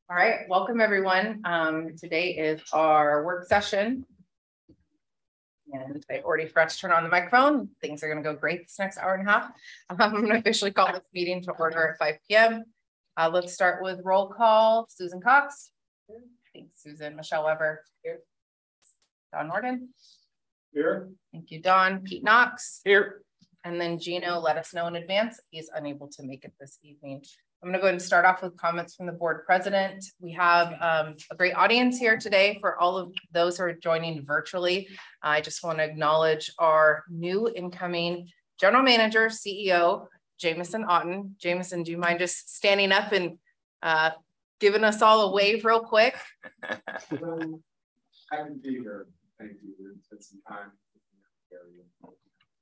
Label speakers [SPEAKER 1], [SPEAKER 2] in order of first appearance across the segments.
[SPEAKER 1] All right, welcome everyone. Today is our work session. And I already forgot to turn on the microphone. Things are going to go great this next hour and a half. I'm going to officially call this meeting to order at 5 p.m. Let's start with roll call. Susan Cox. Thanks, Susan. Michelle Weber. Here. Don Norden.
[SPEAKER 2] Here.
[SPEAKER 1] Thank you, Don. Pete Knox.
[SPEAKER 2] Here.
[SPEAKER 1] And then Gino let us know in advance he's unable to make it this evening. I'm going to go ahead and start off with comments from the board president. We have a great audience here today for all of those who are joining virtually. I just want to acknowledge our new incoming general manager, CEO, Jameson Otten. Jameson, do you mind just standing up and giving us all a wave real quick?
[SPEAKER 2] I can be here. Thank you. It's some time.
[SPEAKER 1] All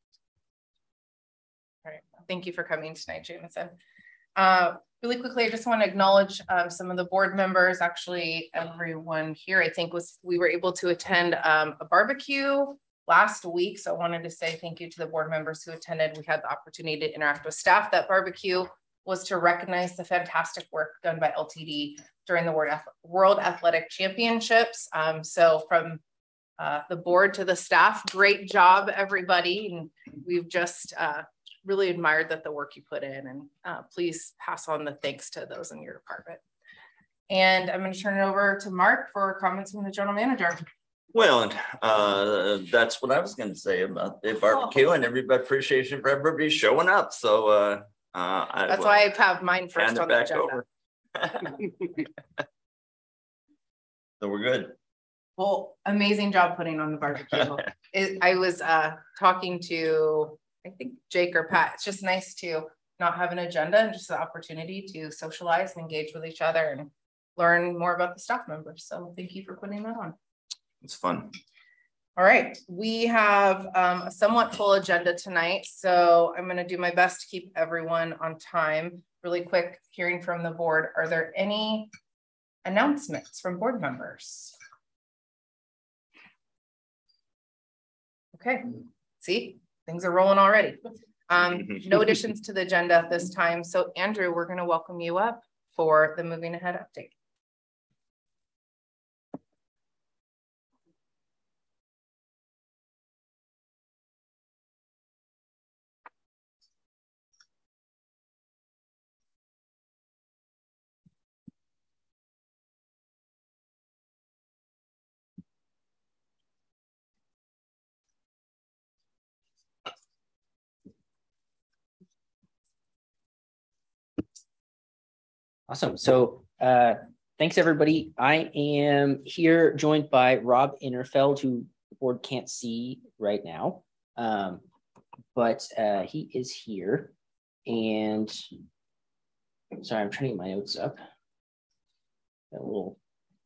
[SPEAKER 1] right. Thank you for coming tonight, Jameson. Really quickly, I just want to acknowledge some of the board members, actually everyone here, I think we were able to attend a barbecue last week. So I wanted to say thank you to the board members who attended. We had the opportunity to interact with staff. That barbecue was to recognize the fantastic work done by LTD during the World Athletic Championships. So from the board to the staff, great job, everybody. And we've just really admired the work you put in, and please pass on the thanks to those in your department. And I'm going to turn it over to Mark for comments from the general manager.
[SPEAKER 3] Well, that's what I was going to say about the barbecue and everybody appreciation for everybody showing up. So
[SPEAKER 1] that's why I have mine first on the agenda.
[SPEAKER 3] So we're good.
[SPEAKER 1] Well, amazing job putting on the barbecue. I was talking to, I think, Jake or Pat. It's just nice to not have an agenda and just the opportunity to socialize and engage with each other and learn more about the staff members. So thank you for putting that on.
[SPEAKER 3] It's fun.
[SPEAKER 1] All right, we have a somewhat full agenda tonight, so I'm going to do my best to keep everyone on time. Really quick, hearing from the board. Are there any announcements from board members? Okay, see? Things are rolling already. No additions to the agenda at this time. So Andrew, we're going to welcome you up for the moving ahead update.
[SPEAKER 4] Awesome. So thanks, everybody. I am here joined by Rob Innerfeld, who the board can't see right now, but he is here. And sorry, I'm trying to get my notes up. A little.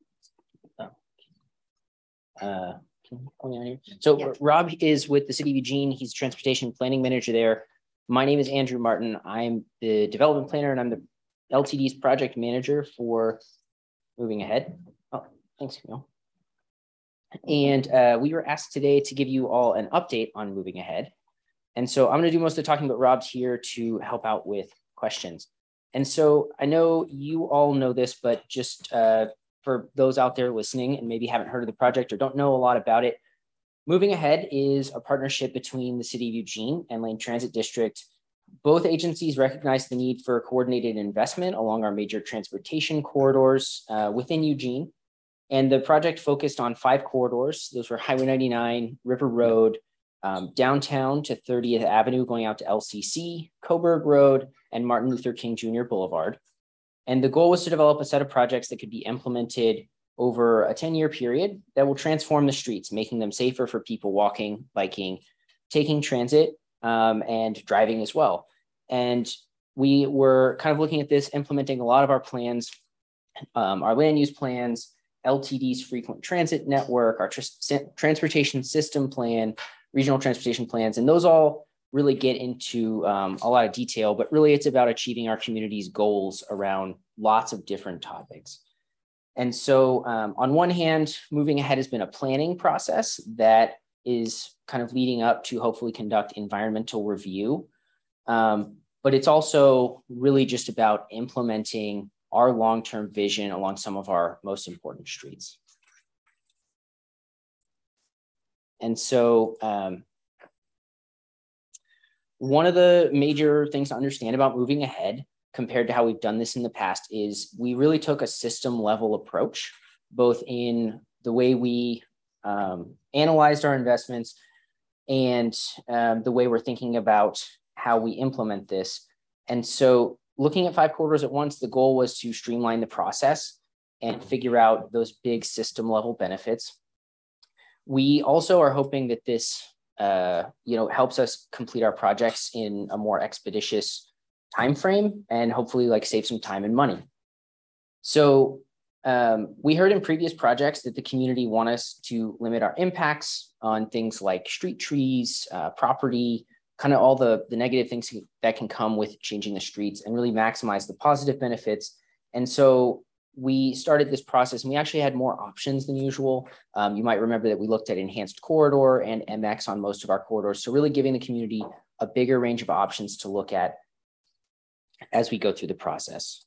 [SPEAKER 4] Can you point out here? So yeah. Rob is with the City of Eugene. He's transportation planning manager there. My name is Andrew Martin. I'm the development planner, and I'm the LTD's project manager for Moving Ahead. Oh, thanks, Camille. And we were asked today to give you all an update on Moving Ahead. And so I'm going to do most of the talking, but Rob's here to help out with questions. And so I know you all know this, but just for those out there listening and maybe haven't heard of the project or don't know a lot about it, Moving Ahead is a partnership between the City of Eugene and Lane Transit District. Both agencies recognize the need for coordinated investment along our major transportation corridors within Eugene. And the project focused on 5 corridors. Those were Highway 99, River Road, downtown to 30th Avenue going out to LCC, Coburg Road, and Martin Luther King Jr. Boulevard. And the goal was to develop a set of projects that could be implemented over a 10-year period that will transform the streets, making them safer for people walking, biking, taking transit, and driving as well. And we were kind of looking at this, implementing a lot of our plans, our land use plans, LTD's frequent transit network, our transportation system plan, regional transportation plans, and those all really get into a lot of detail, but really it's about achieving our community's goals around lots of different topics. And so on one hand, Moving Ahead has been a planning process that is kind of leading up to hopefully conduct environmental review. But it's also really just about implementing our long-term vision along some of our most important streets. And so one of the major things to understand about moving ahead compared to how we've done this in the past is we really took a system level approach, both in the way we analyzed our investments and the way we're thinking about how we implement this. And so looking at 5 corridors at once, the goal was to streamline the process and figure out those big system level benefits. We also are hoping that this helps us complete our projects in a more expeditious time frame and hopefully like save some time and money. So we heard in previous projects that the community want us to limit our impacts on things like street trees, property, kind of all the negative things that can come with changing the streets, and really maximize the positive benefits. And so we started this process, and we actually had more options than usual. You might remember that we looked at enhanced corridor and MX on most of our corridors. So really giving the community a bigger range of options to look at as we go through the process.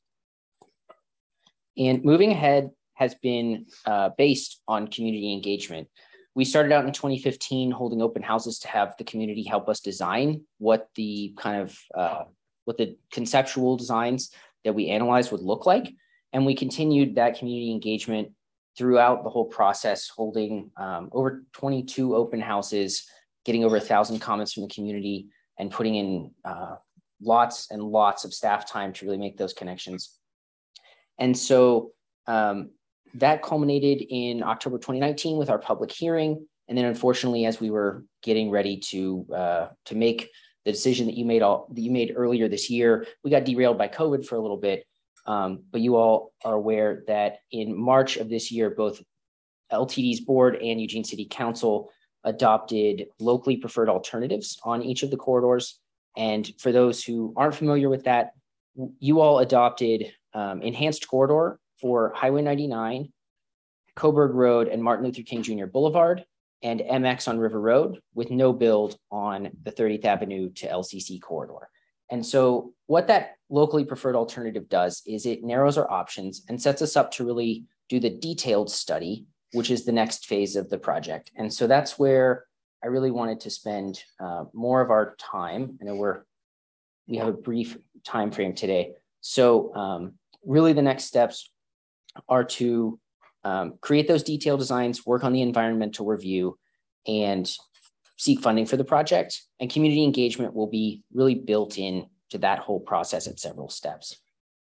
[SPEAKER 4] And moving ahead has been based on community engagement. We started out in 2015 holding open houses to have the community help us design what the kind of what the conceptual designs that we analyzed would look like. And we continued that community engagement throughout the whole process, holding over 22 open houses, getting over 1,000 comments from the community, and putting in lots and lots of staff time to really make those connections. And so that culminated in October 2019 with our public hearing. And then unfortunately, as we were getting ready to make the decision that you made earlier this year, we got derailed by COVID for a little bit. But you all are aware that in March of this year, both LTD's board and Eugene City Council adopted locally preferred alternatives on each of the corridors. And for those who aren't familiar with that, you all adopted enhanced corridor for Highway 99, Coburg Road, and Martin Luther King Jr. Boulevard, and MX on River Road, with no build on the 30th Avenue to LCC corridor. And so what that locally preferred alternative does is it narrows our options and sets us up to really do the detailed study, which is the next phase of the project. And so that's where I really wanted to spend more of our time. I know we have a brief time frame today. So really the next steps are to create those detailed designs, work on the environmental review, and seek funding for the project. And community engagement will be really built in to that whole process at several steps.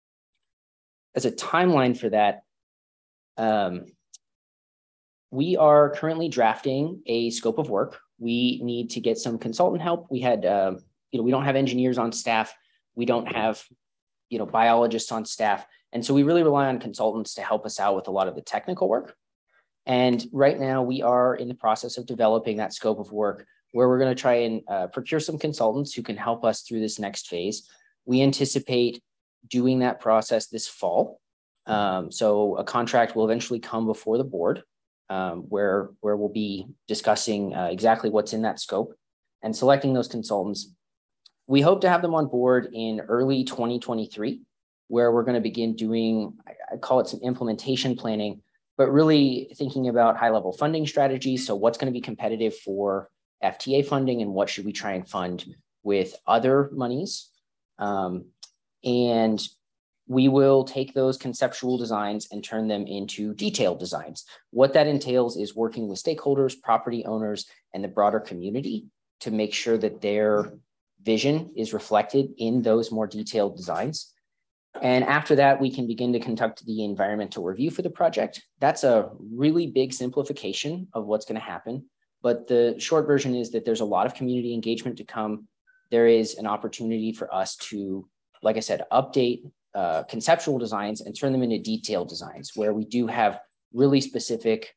[SPEAKER 4] As a timeline for that, we are currently drafting a scope of work. We need to get some consultant help. We had, we don't have engineers on staff. We don't have, biologists on staff. And so we really rely on consultants to help us out with a lot of the technical work. And right now we are in the process of developing that scope of work, where we're going to try and procure some consultants who can help us through this next phase. We anticipate doing that process this fall. So a contract will eventually come before the board, where we'll be discussing exactly what's in that scope and selecting those consultants. We hope to have them on board in early 2023, where we're going to begin doing, I call it some implementation planning, but really thinking about high-level funding strategies. So what's going to be competitive for FTA funding, and what should we try and fund with other monies? And we will take those conceptual designs and turn them into detailed designs. What that entails is working with stakeholders, property owners, and the broader community to make sure that their vision is reflected in those more detailed designs. And after that, we can begin to conduct the environmental review for the project. That's a really big simplification of what's going to happen. But the short version is that there's a lot of community engagement to come. There is an opportunity for us to, like I said, update conceptual designs and turn them into detailed designs, where we do have really specific,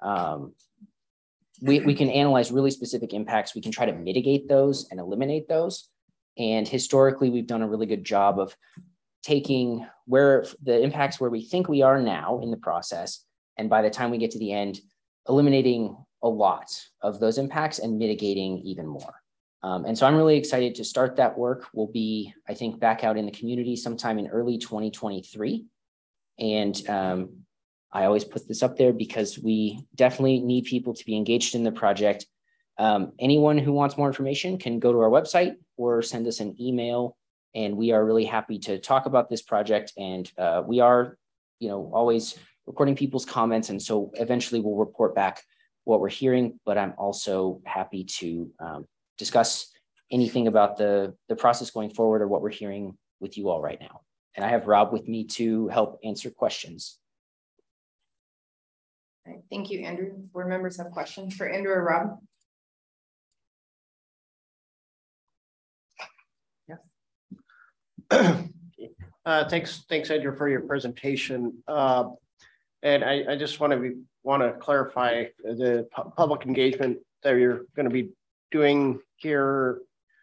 [SPEAKER 4] we can analyze really specific impacts. We can try to mitigate those and eliminate those. And historically, we've done a really good job of taking where the impacts where we think we are now in the process, and by the time we get to the end, eliminating a lot of those impacts and mitigating even more. And so I'm really excited to start that work. We'll be, I think, back out in the community sometime in early 2023 And I always put this up there because we definitely need people to be engaged in the project. Anyone who wants more information can go to our website or send us an email, and we are really happy to talk about this project. And we are, always recording people's comments, and so eventually we'll report back what we're hearing. But I'm also happy to discuss anything about the process going forward or what we're hearing with you all right now. And I have Rob with me to help answer questions.
[SPEAKER 1] All right, thank you, Andrew. Board members have questions for Andrew or Rob?
[SPEAKER 5] Thanks, Andrew, for your presentation. And I just want to clarify the public engagement that you're going to be doing here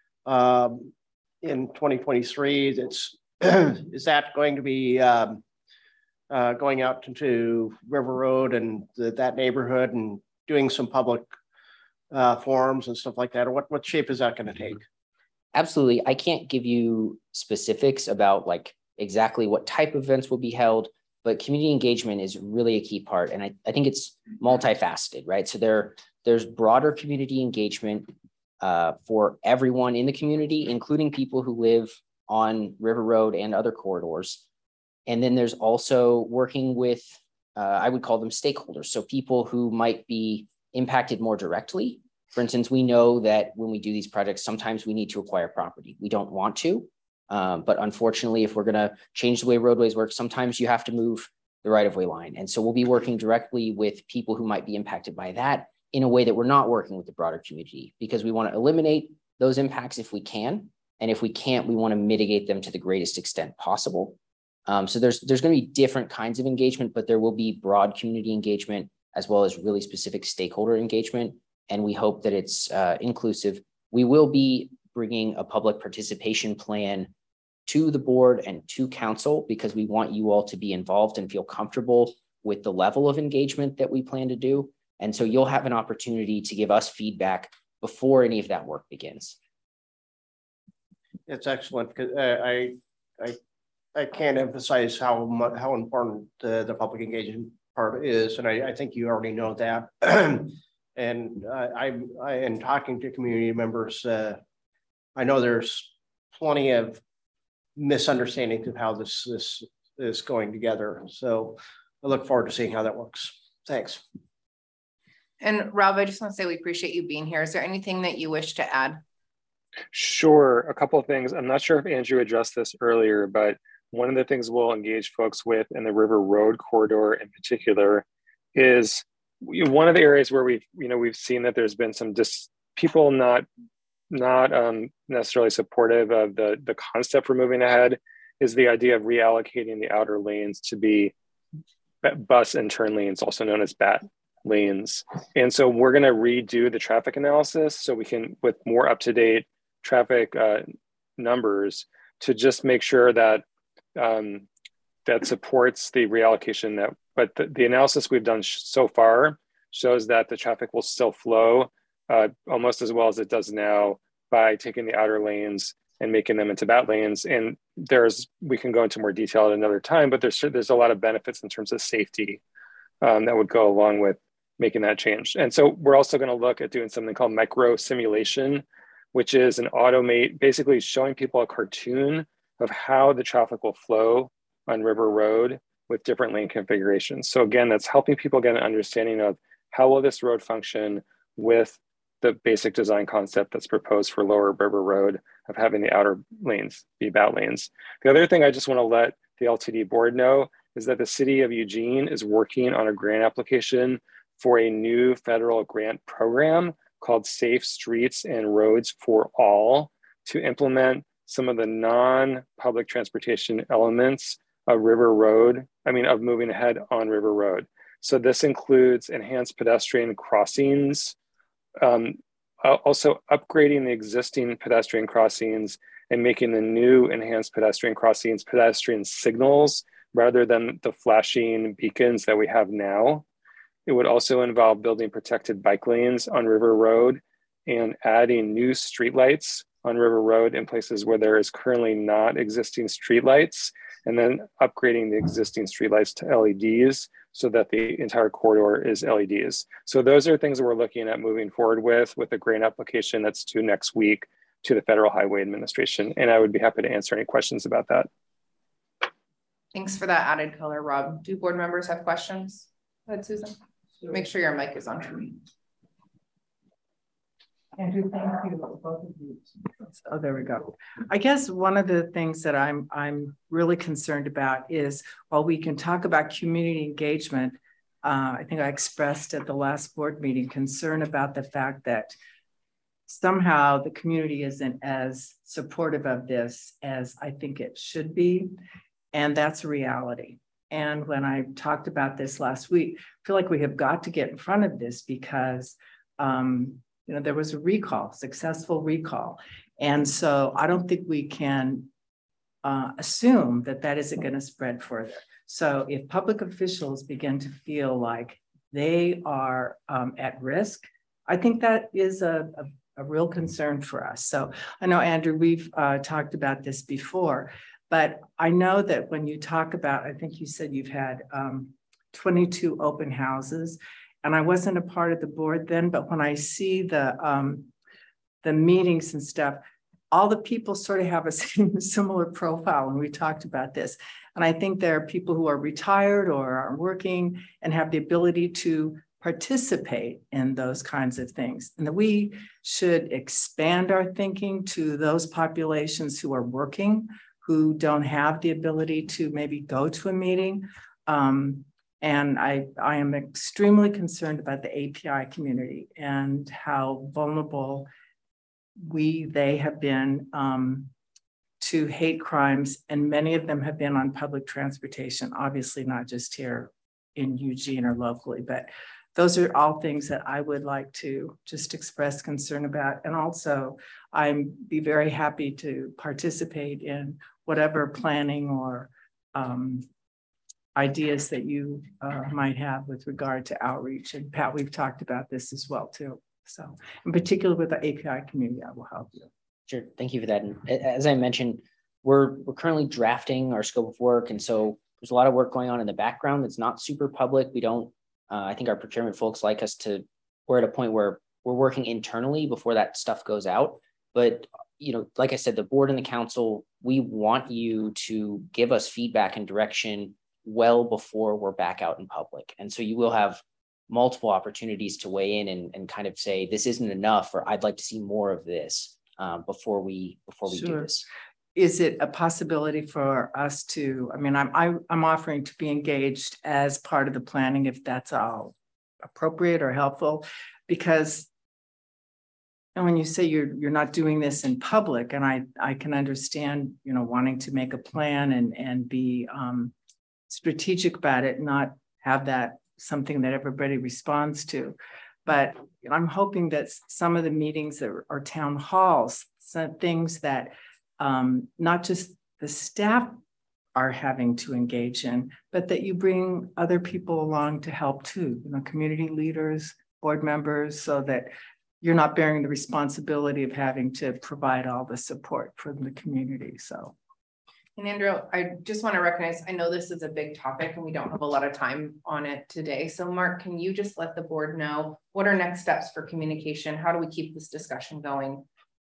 [SPEAKER 5] in 2023. Is that going to be going out into River Road and that neighborhood and doing some public forums and stuff like that? Or what shape is that going to take?
[SPEAKER 4] Absolutely. I can't give you specifics about like exactly what type of events will be held, but community engagement is really a key part. And I think it's multifaceted, right? So there's broader community engagement for everyone in the community, including people who live on River Road and other corridors. And then there's also working with, I would call them stakeholders. So people who might be impacted more directly. For instance, we know that when we do these projects, sometimes we need to acquire property. We don't want to, but unfortunately, if we're going to change the way roadways work, sometimes you have to move the right-of-way line. And so we'll be working directly with people who might be impacted by that in a way that we're not working with the broader community, because we want to eliminate those impacts if we can. And if we can't, we want to mitigate them to the greatest extent possible. So there's going to be different kinds of engagement, but there will be broad community engagement as well as really specific stakeholder engagement. And we hope that it's inclusive. We will be bringing a public participation plan to the board and to council because we want you all to be involved and feel comfortable with the level of engagement that we plan to do. And so you'll have an opportunity to give us feedback before any of that work begins.
[SPEAKER 5] It's excellent because I can't emphasize how important the public engagement part is, and I think you already know that. And in talking to community members, I know there's plenty of misunderstandings of how this is going together. So I look forward to seeing how that works. Thanks.
[SPEAKER 1] And Rob, I just want to say we appreciate you being here. Is there anything that you wish to add?
[SPEAKER 6] Sure, a couple of things. I'm not sure if Andrew addressed this earlier, but one of the things we'll engage folks with in the River Road corridor in particular is one of the areas where we've seen that there's been some people not necessarily supportive of the concept for moving ahead is the idea of reallocating the outer lanes to be bus and turn lanes, also known as BAT lanes. And so we're going to redo the traffic analysis so we can, with more up-to-date traffic numbers, to just make sure that that supports the reallocation. But the analysis we've done so far shows that the traffic will still flow almost as well as it does now by taking the outer lanes and making them into BAT lanes. And we can go into more detail at another time, but there's a lot of benefits in terms of safety that would go along with making that change. And so we're also going to look at doing something called micro simulation, which is an basically showing people a cartoon of how the traffic will flow on River Road with different lane configurations. So again, that's helping people get an understanding of how will this road function with the basic design concept that's proposed for Lower River Road of having the outer lanes be BAT lanes. The other thing I just want to let the LTD board know is that the city of Eugene is working on a grant application for a new federal grant program called Safe Streets and Roads for All to implement some of the non-public transportation elements of of moving ahead on River Road. So this includes enhanced pedestrian crossings, also upgrading the existing pedestrian crossings and making the new enhanced pedestrian crossings pedestrian signals rather than the flashing beacons that we have now. It would also involve building protected bike lanes on River Road and adding new streetlights on River Road in places where there is currently not existing streetlights, and then upgrading the existing streetlights to LEDs so that the entire corridor is LEDs. So those are things that we're looking at moving forward with a grant application that's due next week to the Federal Highway Administration. And I would be happy to answer any questions about that.
[SPEAKER 1] Thanks for that added color, Rob. Do board members have questions? Go ahead, Susan. Make sure your mic is on for me.
[SPEAKER 7] Andrew, thank you, both of you. Oh, there we go. I guess one of the things that I'm really concerned about is, while we can talk about community engagement, I think I expressed at the last board meeting concern about the fact that somehow the community isn't as supportive of this as I think it should be. And that's a reality. And when I talked about this last week, I feel like we have got to get in front of this because you know, there was a recall, successful recall. And so I don't think we can assume that that isn't going to spread further. So if public officials begin to feel like they are at risk, I think that is a real concern for us. So I know, Andrew, we've talked about this before, but I know that when you talk about, I think you said you've had 22 open houses. And I wasn't a part of the board then, but when I see the meetings and stuff, all the people sort of have a similar profile, and we talked about this. And I think there are people who are retired or are working and have the ability to participate in those kinds of things. And that we should expand our thinking to those populations who are working, who don't have the ability to maybe go to a meeting. And I am extremely concerned about the API community and how vulnerable they have been to hate crimes. And many of them have been on public transportation, obviously not just here in Eugene or locally, but those are all things that I would like to just express concern about. And also I'd be very happy to participate in whatever planning or ideas that you might have with regard to outreach. And Pat, we've talked about this as well too. So in particular with the API community, I will help you.
[SPEAKER 4] Sure, thank you for that. And as I mentioned, we're currently drafting our scope of work. And so there's a lot of work going on in the background that's not super public. We don't, I think our procurement folks like us to, we're at a point where we're working internally before that stuff goes out. But, you know, like I said, the board and the council, we want you to give us feedback and direction well before we're back out in public. And so you will have multiple opportunities to weigh in and kind of say, this isn't enough, or I'd like to see more of this before we do this.
[SPEAKER 7] Is it a possibility for us to, I mean, I'm offering to be engaged as part of the planning if that's all appropriate or helpful, because and when you say you're not doing this in public, and I can understand, you know, wanting to make a plan and be strategic about it, not have that something that everybody responds to. But I'm hoping that some of the meetings that are town halls, some things that not just the staff are having to engage in, but that you bring other people along to help too, you know, community leaders, board members, so that you're not bearing the responsibility of having to provide all the support from the community. So.
[SPEAKER 1] And Andrew, I just want to recognize, I know this is a big topic and we don't have a lot of time on it today. So Mark, can you just let the board know what are next steps for communication? How do we keep this discussion going?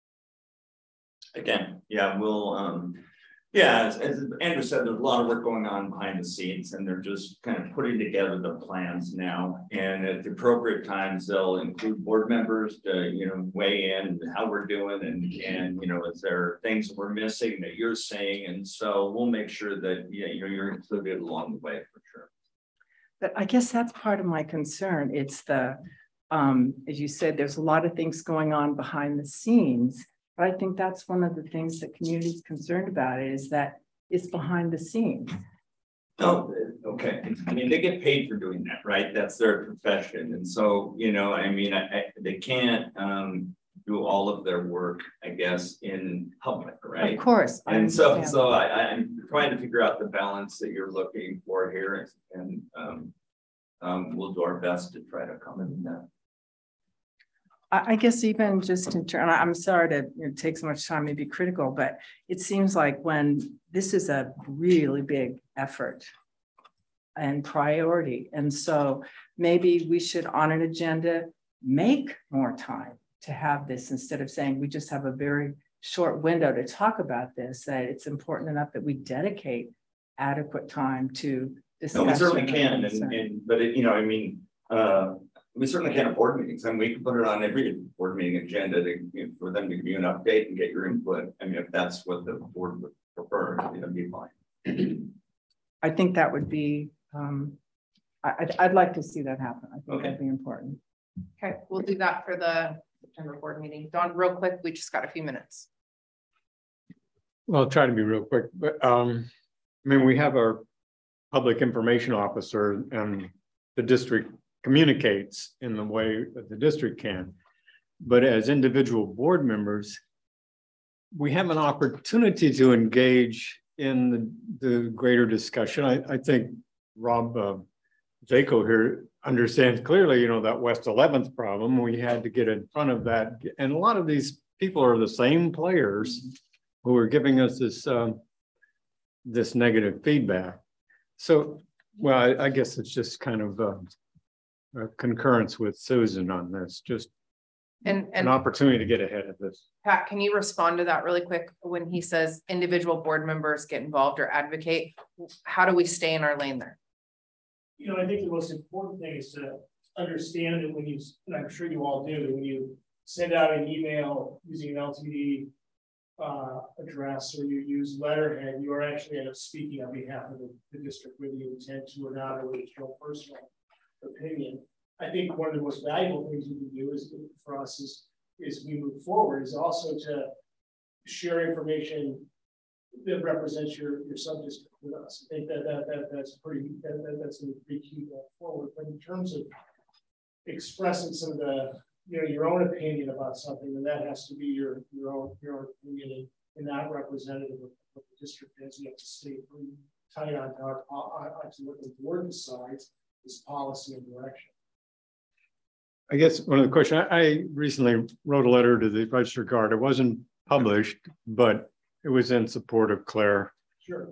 [SPEAKER 3] Again, yeah, we'll, as Andrew said, there's a lot of work going on behind the scenes, and they're just kind of putting together the plans now. And at the appropriate times, they'll include board members to, you know, weigh in how we're doing, and you know, is there things we're missing that you're saying? And so we'll make sure that you're included along the way for sure.
[SPEAKER 7] But I guess that's part of my concern. It's the, as you said, there's a lot of things going on behind the scenes. But I think that's one of the things that community is concerned about, is that it's behind the scenes.
[SPEAKER 3] Oh, okay. I mean, they get paid for doing that, right? That's their profession. And so, you know, I mean, they can't do all of their work, I guess, in public, right?
[SPEAKER 7] Of course.
[SPEAKER 3] And so I'm trying to figure out the balance that you're looking for here, and we'll do our best to try to accommodate that.
[SPEAKER 7] I guess even just in turn, I'm sorry to take so much time to be critical, but it seems like when this is a really big effort and priority. And so maybe we should on an agenda, make more time to have this instead of saying we just have a very short window to talk about this, that it's important enough that we dedicate adequate time to discuss.
[SPEAKER 3] No, we certainly can, but it, I mean, we certainly can have board meetings, and we can put it on every board meeting agenda to, for them to give you an update and get your input. I mean, if that's what the board would prefer, that'd be fine.
[SPEAKER 7] I think that would be, I'd like to see that happen. I think that'd be important.
[SPEAKER 1] Okay, we'll do that for the September board meeting. Dawn, real quick, we just got a few minutes.
[SPEAKER 8] Well, I'll try to be real quick, but I mean, we have our public information officer, and the district communicates in the way that the district can. But as individual board members, we have an opportunity to engage in the greater discussion. I think Rob Jaco here understands clearly, that West 11th problem. We had to get in front of that. And a lot of these people are the same players who are giving us this, this negative feedback. So, well, I guess it's just kind of a concurrence with Susan on this, just an opportunity to get ahead of this.
[SPEAKER 1] Pat, can you respond to that really quick? When he says individual board members get involved or advocate, how do we stay in our lane there?
[SPEAKER 9] I think the most important thing is to understand that when you, and I'm sure you all do, when you send out an email using an LTD address, or you use letterhead, you are actually end up speaking on behalf of the district, whether you intend to or not, or whether it's your personal opinion. I think one of the most valuable things you can do is for us is we move forward is also to share information that represents your sub-district with us. I think that's pretty key going forward. But in terms of expressing some of the your own opinion about something, then that has to be your own opinion and not representative of what the district is. You have to stay pretty tight on what the board decides is policy and direction.
[SPEAKER 8] I guess one of the questions, I recently wrote a letter to the Register Guard. It wasn't published, but it was in support of Claire.
[SPEAKER 9] Sure.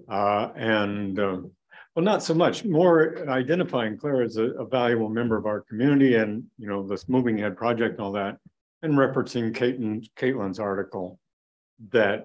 [SPEAKER 8] Well, not so much, more identifying Claire as a valuable member of our community and, this Moving Ahead project and all that, and referencing Caitlin's article that,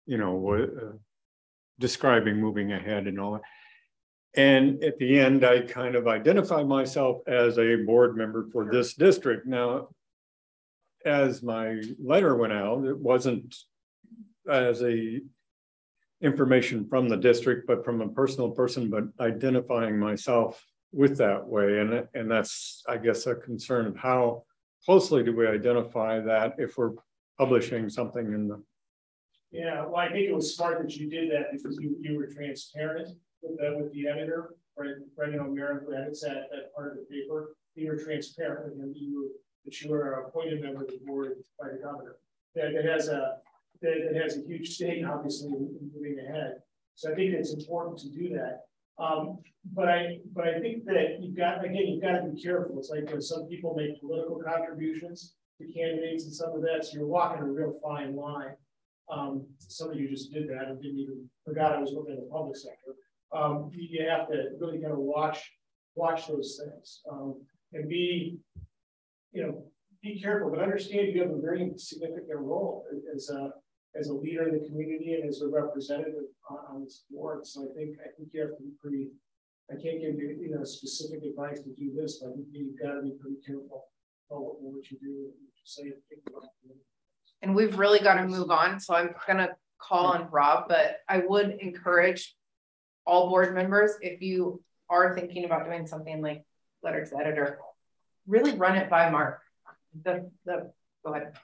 [SPEAKER 8] describing moving ahead and all that. And at the end, I kind of identified myself as a board member for this district. Now, as my letter went out, it wasn't as a information from the district, but from a personal person, but identifying myself with that way. And that's, I guess, a concern of how closely do we identify that if we're publishing something in the.
[SPEAKER 9] Yeah, well, I think it was smart that you did that because you were transparent with the editor, right? Mayor, who edits that part of the paper. You were transparent with him. That you were an appointed member of the board by the governor. That has a huge stake, obviously, in moving ahead. So I think it's important to do that. But I think that you've got to be careful. It's like some people make political contributions to candidates and some of that. So you're walking a real fine line. Some of you just did that and didn't even forgot I was working in the public sector. You have to really kind of watch those things and be careful, but understand you have a very significant role as a leader in the community and as a representative on this board. So I think you have to be pretty. I can't give you specific advice to do this, but I think you've got to be pretty careful about what you do and what you say.
[SPEAKER 1] And we've really got to move on. So I'm gonna call on Rob, but I would encourage all board members, if you are thinking about doing something like letter to editor, really run it by Mark. Go ahead.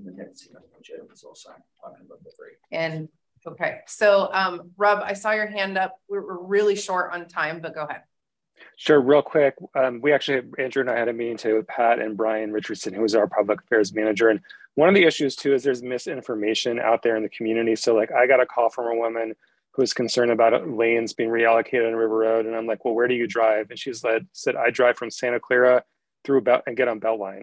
[SPEAKER 1] And okay, so Rob, I saw your hand up. We're really short on time, but go ahead.
[SPEAKER 6] Sure, real quick. We actually, Andrew and I had a meeting today with Pat and Brian Richardson, who is our public affairs manager. And one of the issues too is there's misinformation out there in the community. So like I got a call from a woman who was concerned about lanes being reallocated on River Road. And I'm like, well, where do you drive? And she's said, I drive from Santa Clara through and get on Beltline.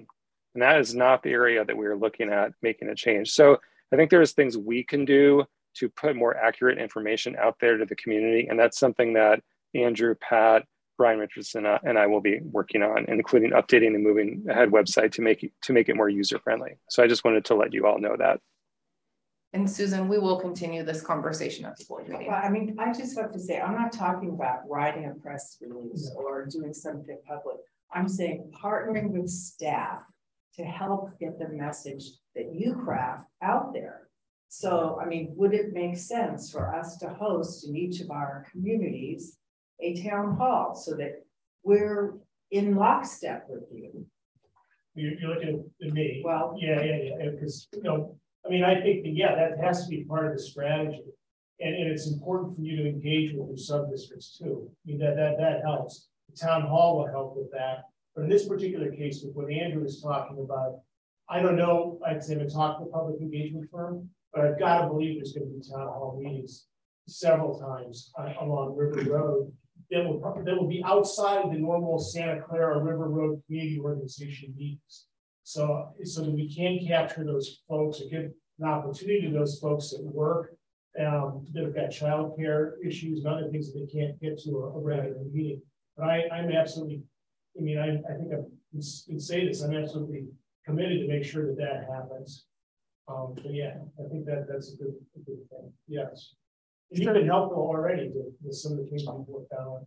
[SPEAKER 6] And that is not the area that we're looking at making a change. So I think there's things we can do to put more accurate information out there to the community. And that's something that Andrew, Pat, Brian Richardson, and I will be working on, including updating the Moving Ahead website to make it more user-friendly. So I just wanted to let you all know that.
[SPEAKER 1] And Susan, we will continue this conversation at the board meeting.
[SPEAKER 7] Well, I mean, I just have to say, I'm not talking about writing a press release or doing something public. I'm saying partnering with staff to help get the message that you craft out there. So, I mean, would it make sense for us to host in each of our communities a town hall so that we're in lockstep with you?
[SPEAKER 9] You're looking at me.
[SPEAKER 7] Well,
[SPEAKER 9] yeah, because I mean, I think that, yeah, that has to be part of the strategy, and it's important for you to engage with your sub-districts too. I mean, that helps. The town hall will help with that. But in this particular case, with what Andrew is talking about, I don't know. I'd say to talk to a public engagement firm, but I've got to believe there's going to be town hall meetings several times along River Road that will be outside of the normal Santa Clara River Road Community Organization meetings. So that we can capture those folks or give an opportunity to those folks that work, that have got childcare issues and other things that they can't get to a regular meeting. But I'm absolutely, I mean, I think I can say this, I'm absolutely committed to make sure that happens. But yeah, I think that's a good thing. Yes. You've been helpful already with some of the things we've worked out.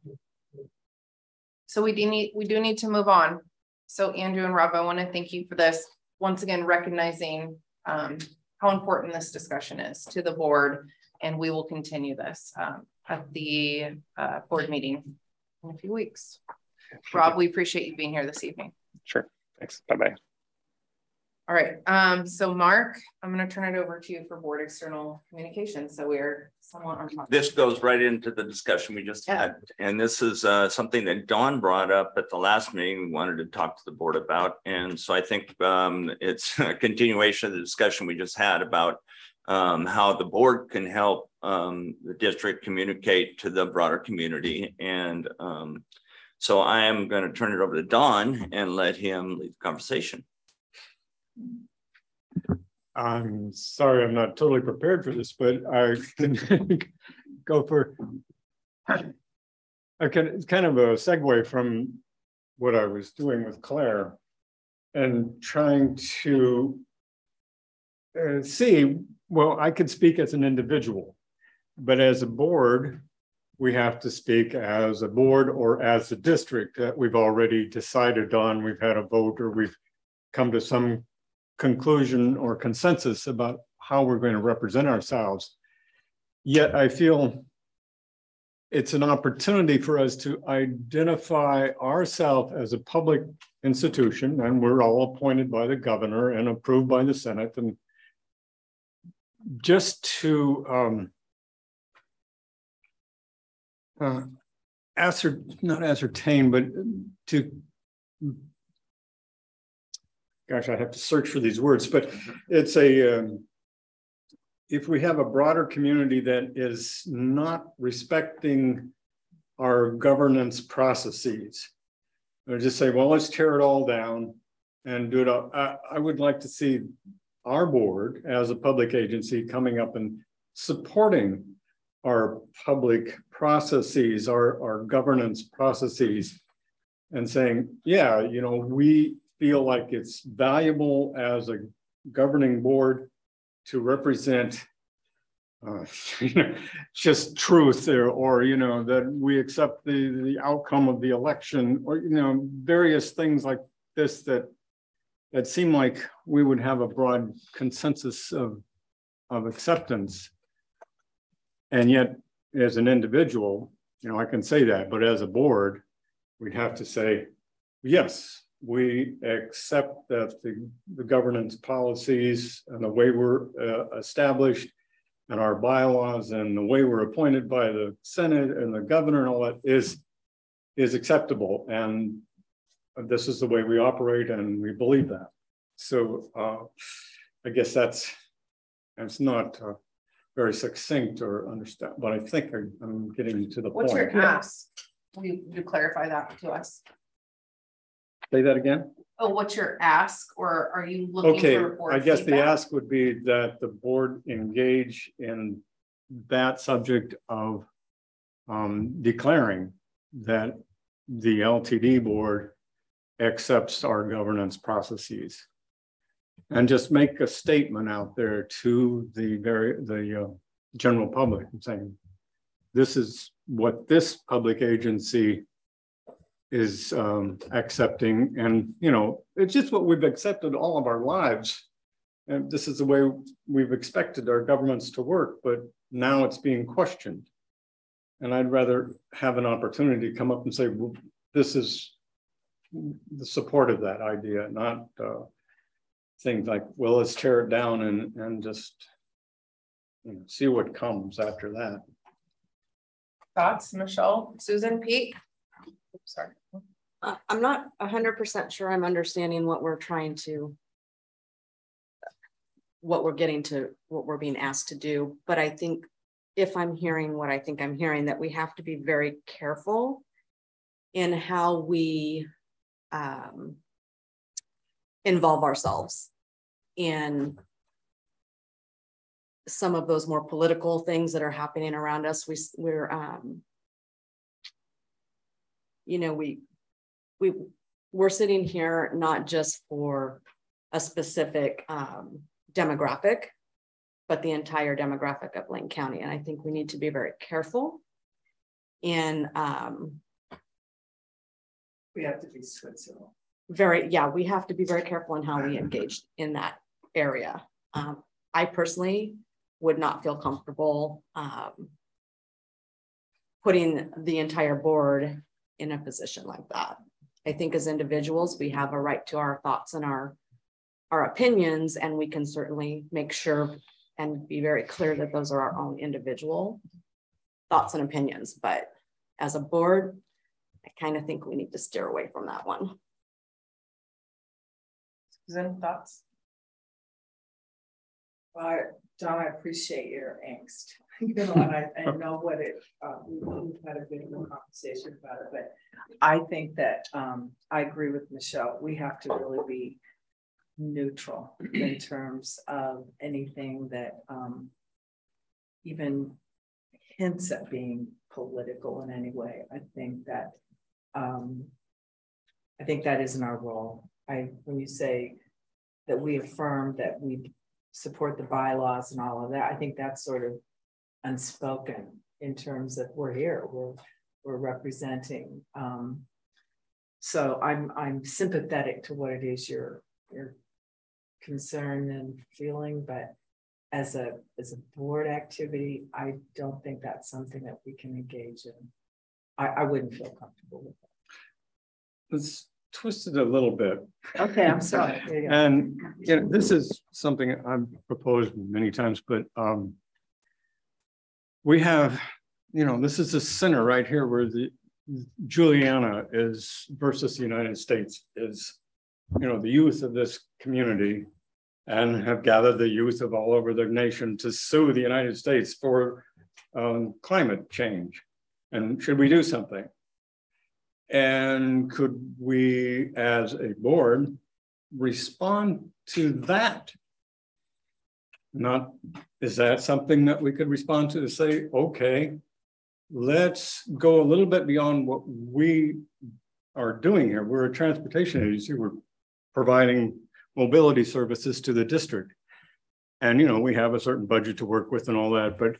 [SPEAKER 1] So we do need to move on. So Andrew and Rob, I want to thank you for this. Once again, recognizing how important this discussion is to the board, and we will continue this at the board meeting in a few weeks. Rob, we appreciate you being here this evening.
[SPEAKER 6] Sure, thanks, bye-bye.
[SPEAKER 1] All right, so Mark, I'm going to turn it over to you for board external communications. So we're somewhat on top.
[SPEAKER 3] This goes right into the discussion we just had. And this is something that Dawn brought up at the last meeting we wanted to talk to the board about. And so I think it's a continuation of the discussion we just had about how the board can help the district communicate to the broader community. And so I am going to turn it over to Don and let him lead the conversation.
[SPEAKER 8] I'm sorry, I'm not totally prepared for this, but I can go for it's kind of a segue from what I was doing with Claire and trying to see, well, I could speak as an individual, but as a board, we have to speak as a board or as a district that we've already decided on. We've had a vote or we've come to some conclusion or consensus about how we're going to represent ourselves. Yet I feel it's an opportunity for us to identify ourselves as a public institution, and we're all appointed by the governor and approved by the Senate, and just to not ascertain, but to, gosh, I have to search for these words, but it's a, if we have a broader community that is not respecting our governance processes, or just say, well, let's tear it all down and do it all. I would like to see our board as a public agency coming up and supporting our public processes, our governance processes, and saying, yeah, you know, we feel like it's valuable as a governing board to represent just truth or you know, that we accept the outcome of the election, or you know, various things like this that seem like we would have a broad consensus of acceptance. And yet, as an individual, you know, I can say that, but as a board, we'd have to say, yes, we accept that the governance policies and the way we're established and our bylaws and the way we're appointed by the Senate and the governor and all that is acceptable. And this is the way we operate and we believe that. So I guess that's not very succinct or understand, but I think I'm getting to the point.
[SPEAKER 1] What's your ask? Will you clarify that to us?
[SPEAKER 8] Say that again?
[SPEAKER 1] Oh, what's your ask, or are you looking
[SPEAKER 8] Okay,
[SPEAKER 1] for board
[SPEAKER 8] I guess the
[SPEAKER 1] feedback?
[SPEAKER 8] ask would be that the board engage in that subject of declaring that the LTD board accepts our governance processes. And just make a statement out there to the general public and saying, this is what this public agency is accepting. And, you know, it's just what we've accepted all of our lives. And this is the way we've expected our governments to work, but now it's being questioned. And I'd rather have an opportunity to come up and say, well, this is the support of that idea, not things like, well, let's tear it down and just, you know, see what comes after that.
[SPEAKER 1] Thoughts, Michelle, Susan, Pete? Oops, sorry.
[SPEAKER 10] I'm not 100% sure I'm understanding what we're trying to, what we're getting to, what we're being asked to do. But I think if I'm hearing what I think I'm hearing, that we have to be very careful in how we involve ourselves in some of those more political things that are happening around us. We're you know, we're sitting here not just for a specific demographic, but the entire demographic of Lane County. And I think we need to be very careful. And
[SPEAKER 7] We have to be Switzerland.
[SPEAKER 10] we have to be very careful in how we engage in that area. I personally would not feel comfortable putting the entire board in a position like that. I think as individuals, we have a right to our thoughts and our opinions, and we can certainly make sure and be very clear that those are our own individual thoughts and opinions. But as a board, I kind of think we need to steer away from that one.
[SPEAKER 1] Susan, thoughts?
[SPEAKER 7] John, I appreciate your angst. You know, and I know what it, we've had a bit of a conversation about it, but I think that I agree with Michelle. We have to really be neutral in terms of anything that even hints at being political in any way. I think that isn't our role. When you say that we affirm that we support the bylaws and all of that, I think that's sort of unspoken in terms of we're here, we're representing. So I'm sympathetic to what it is you're concerned and feeling, but as a board activity, I don't think that's something that we can engage in. I wouldn't feel comfortable with that.
[SPEAKER 8] Let's twist it a little bit.
[SPEAKER 7] Okay, I'm sorry.
[SPEAKER 8] And you know, this is something I've proposed many times, but we have, you know, this is a center right here where the Juliana is versus the United States is, you know, the youth of this community, and have gathered the youth of all over the nation to sue the United States for climate change. And should we do something? And could we, as a board, respond to that? Is that something that we could respond to say, okay, let's go a little bit beyond what we are doing here. We're a transportation agency. We're providing mobility services to the district. And, you know, we have a certain budget to work with and all that, but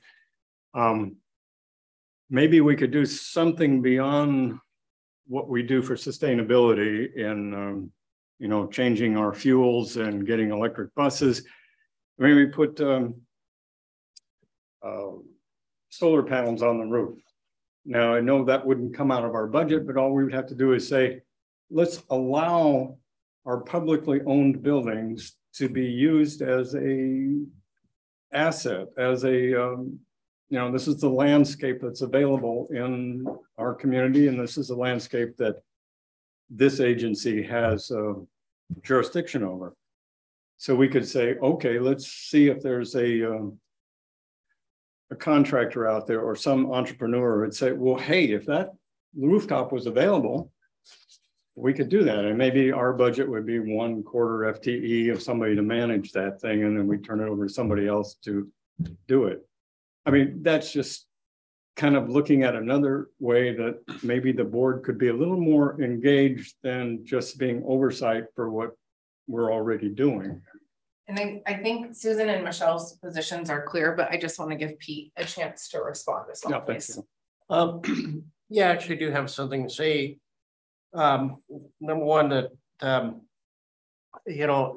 [SPEAKER 8] maybe we could do something beyond what we do for sustainability in, you know, changing our fuels and getting electric buses. Maybe put solar panels on the roof. Now, I know that wouldn't come out of our budget, but all we would have to do is say, let's allow our publicly owned buildings to be used as a asset, as a, you know, this is the landscape that's available in our community, and this is the landscape that this agency has jurisdiction over. So we could say, okay, let's see if there's a contractor out there or some entrepreneur would say, well, hey, if that rooftop was available, we could do that. And maybe our budget would be 1/4 FTE of somebody to manage that thing. And then we turn it over to somebody else to do it. I mean, that's just kind of looking at another way that maybe the board could be a little more engaged than just being oversight for what we're already doing.
[SPEAKER 1] And I think Susan and Michelle's positions are clear, but I just want to give Pete a chance to respond as well, please.
[SPEAKER 5] Yeah, I actually do have something to say. Number one, that you know,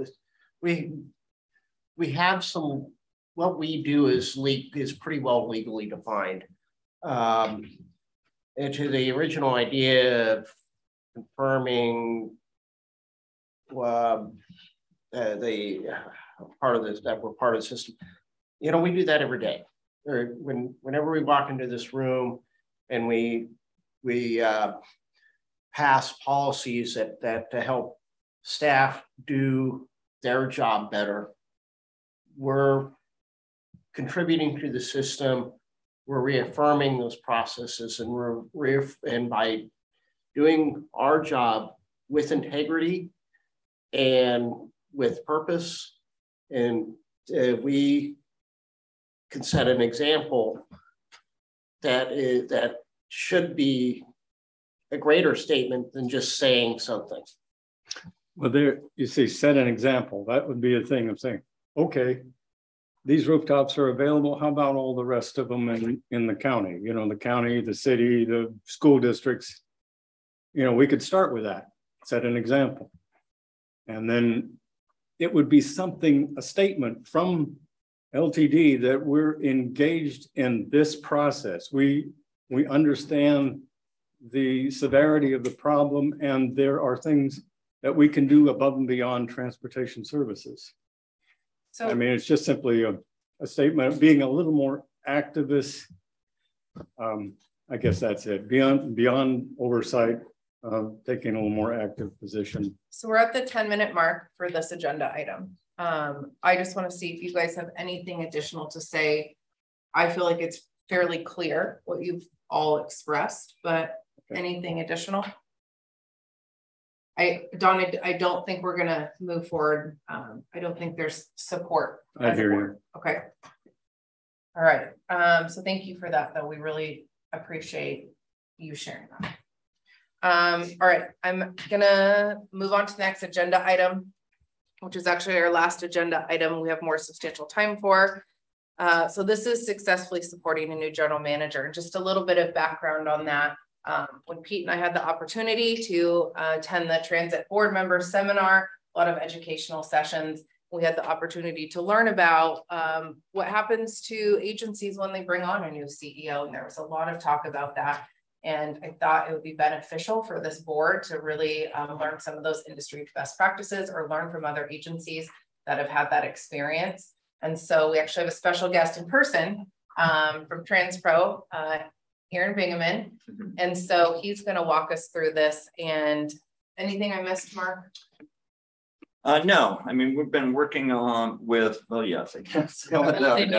[SPEAKER 5] we have some, what we do is pretty well legally defined. And to the original idea of confirming the part of this, that we're part of the system, you know, we do that every day. Or whenever we walk into this room and we pass policies that to help staff do their job better, we're contributing to the system. We're reaffirming those processes, and and by doing our job with integrity and with purpose, and we can set an example that should be a greater statement than just saying something.
[SPEAKER 8] Well, there you see, set an example. That would be a thing of saying, okay, these rooftops are available. How about all the rest of them in the county? You know, the county, the city, the school districts. You know, we could start with that, set an example. And then it would be something, a statement from LTD that we're engaged in this process. We understand the severity of the problem, and there are things that we can do above and beyond transportation services. So I mean, it's just simply a statement of being a little more activist. I guess that's it. Beyond oversight, taking a little more active position.
[SPEAKER 1] So we're at the 10-minute mark for this agenda item. I just want to see if you guys have anything additional to say. I feel like it's fairly clear what you've all expressed, but okay. Anything additional? Don, I don't think we're going to move forward. I don't think there's support.
[SPEAKER 8] I hear you.
[SPEAKER 1] Okay. All right. So thank you for that, though. We really appreciate you sharing that. All right. I'm going to move on to the next agenda item, which is actually our last agenda item we have more substantial time for. So this is successfully supporting a new general manager. Just a little bit of background on that. When Pete and I had the opportunity to attend the Transit Board Member Seminar, a lot of educational sessions, we had the opportunity to learn about what happens to agencies when they bring on a new CEO. And there was a lot of talk about that. And I thought it would be beneficial for this board to really learn some of those industry best practices or learn from other agencies that have had that experience. And so we actually have a special guest in person from TransPro, Aaron Bingaman. And so he's going to walk us through this. And anything I missed, Mark?
[SPEAKER 3] No, I mean, we've been working on with, well, yes, I guess. No.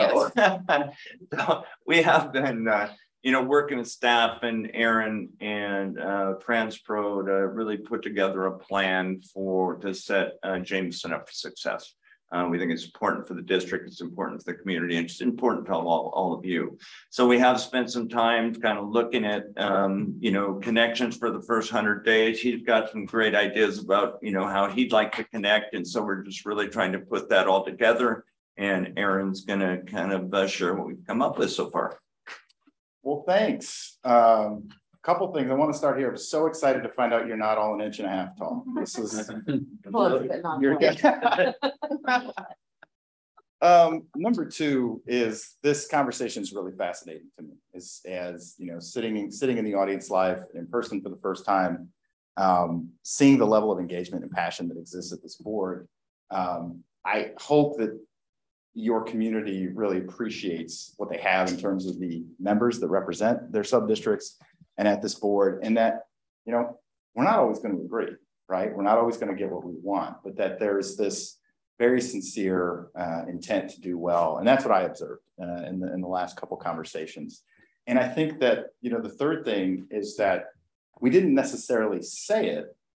[SPEAKER 3] So we have been, you know, working with staff and Aaron and TransPro to really put together a plan to set Jameson up for success. We think it's important for the district, it's important for the community, and it's important to all of you. So we have spent some time kind of looking at, you know, connections for the first 100 days. He's got some great ideas about, you know, how he'd like to connect. And so we're just really trying to put that all together. And Aaron's going to kind of share what we've come up with so far.
[SPEAKER 2] Well, thanks. Couple things. I want to start here. I'm so excited to find out you're not all 1.5 inches tall. This is number two is this conversation is really fascinating to me. As you know, sitting in the audience live in person for the first time, seeing the level of engagement and passion that exists at this board. I hope that your community really appreciates what they have in terms of the members that represent their sub-districts and at this board, and that, you know, we're not always going to agree, right? We're not always going to get what we want, but that there's this very sincere intent to do well. And that's what I observed in the last couple conversations. And I think that, you know, the third thing is that we didn't necessarily say it,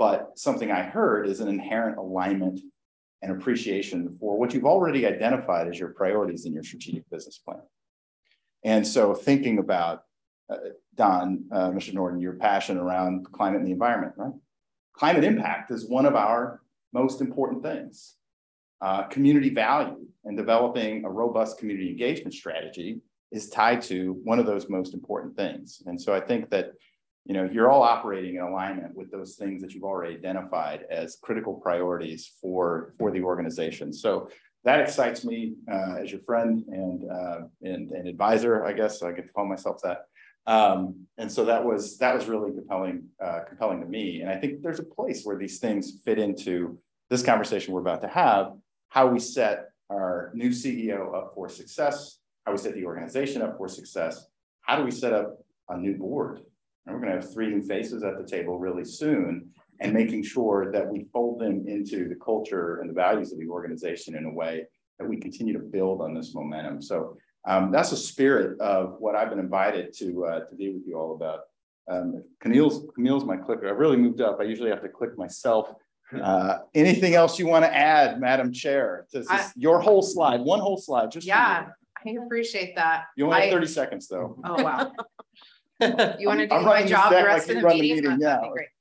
[SPEAKER 2] but something I heard is an inherent alignment and appreciation for what you've already identified as your priorities in your strategic business plan. And so thinking about, Don, Mr. Norton, your passion around climate and the environment, right? Climate impact is one of our most important things. Community value and developing a robust community engagement strategy is tied to one of those most important things. And so I think that, you know, you're all operating in alignment with those things that you've already identified as critical priorities for the organization. So that excites me as your friend and advisor, I guess I get to call myself that. And so that was really compelling to me. And I think there's a place where these things fit into this conversation we're about to have, how we set our new CEO up for success, how we set the organization up for success, how do we set up a new board? And we're going to have 3 new faces at the table really soon, and making sure that we fold them into the culture and the values of the organization in a way that we continue to build on this momentum. So that's the spirit of what I've been invited to be with you all about. Camille's my clicker. I've really moved up. I usually have to click myself. Anything else you want to add, Madam Chair? This is your whole slide, one whole slide. Just
[SPEAKER 1] I appreciate that.
[SPEAKER 2] You only have 30 seconds though.
[SPEAKER 1] Oh, wow. You want to do my job the rest of the meeting?
[SPEAKER 2] Yeah.
[SPEAKER 1] That'd be great.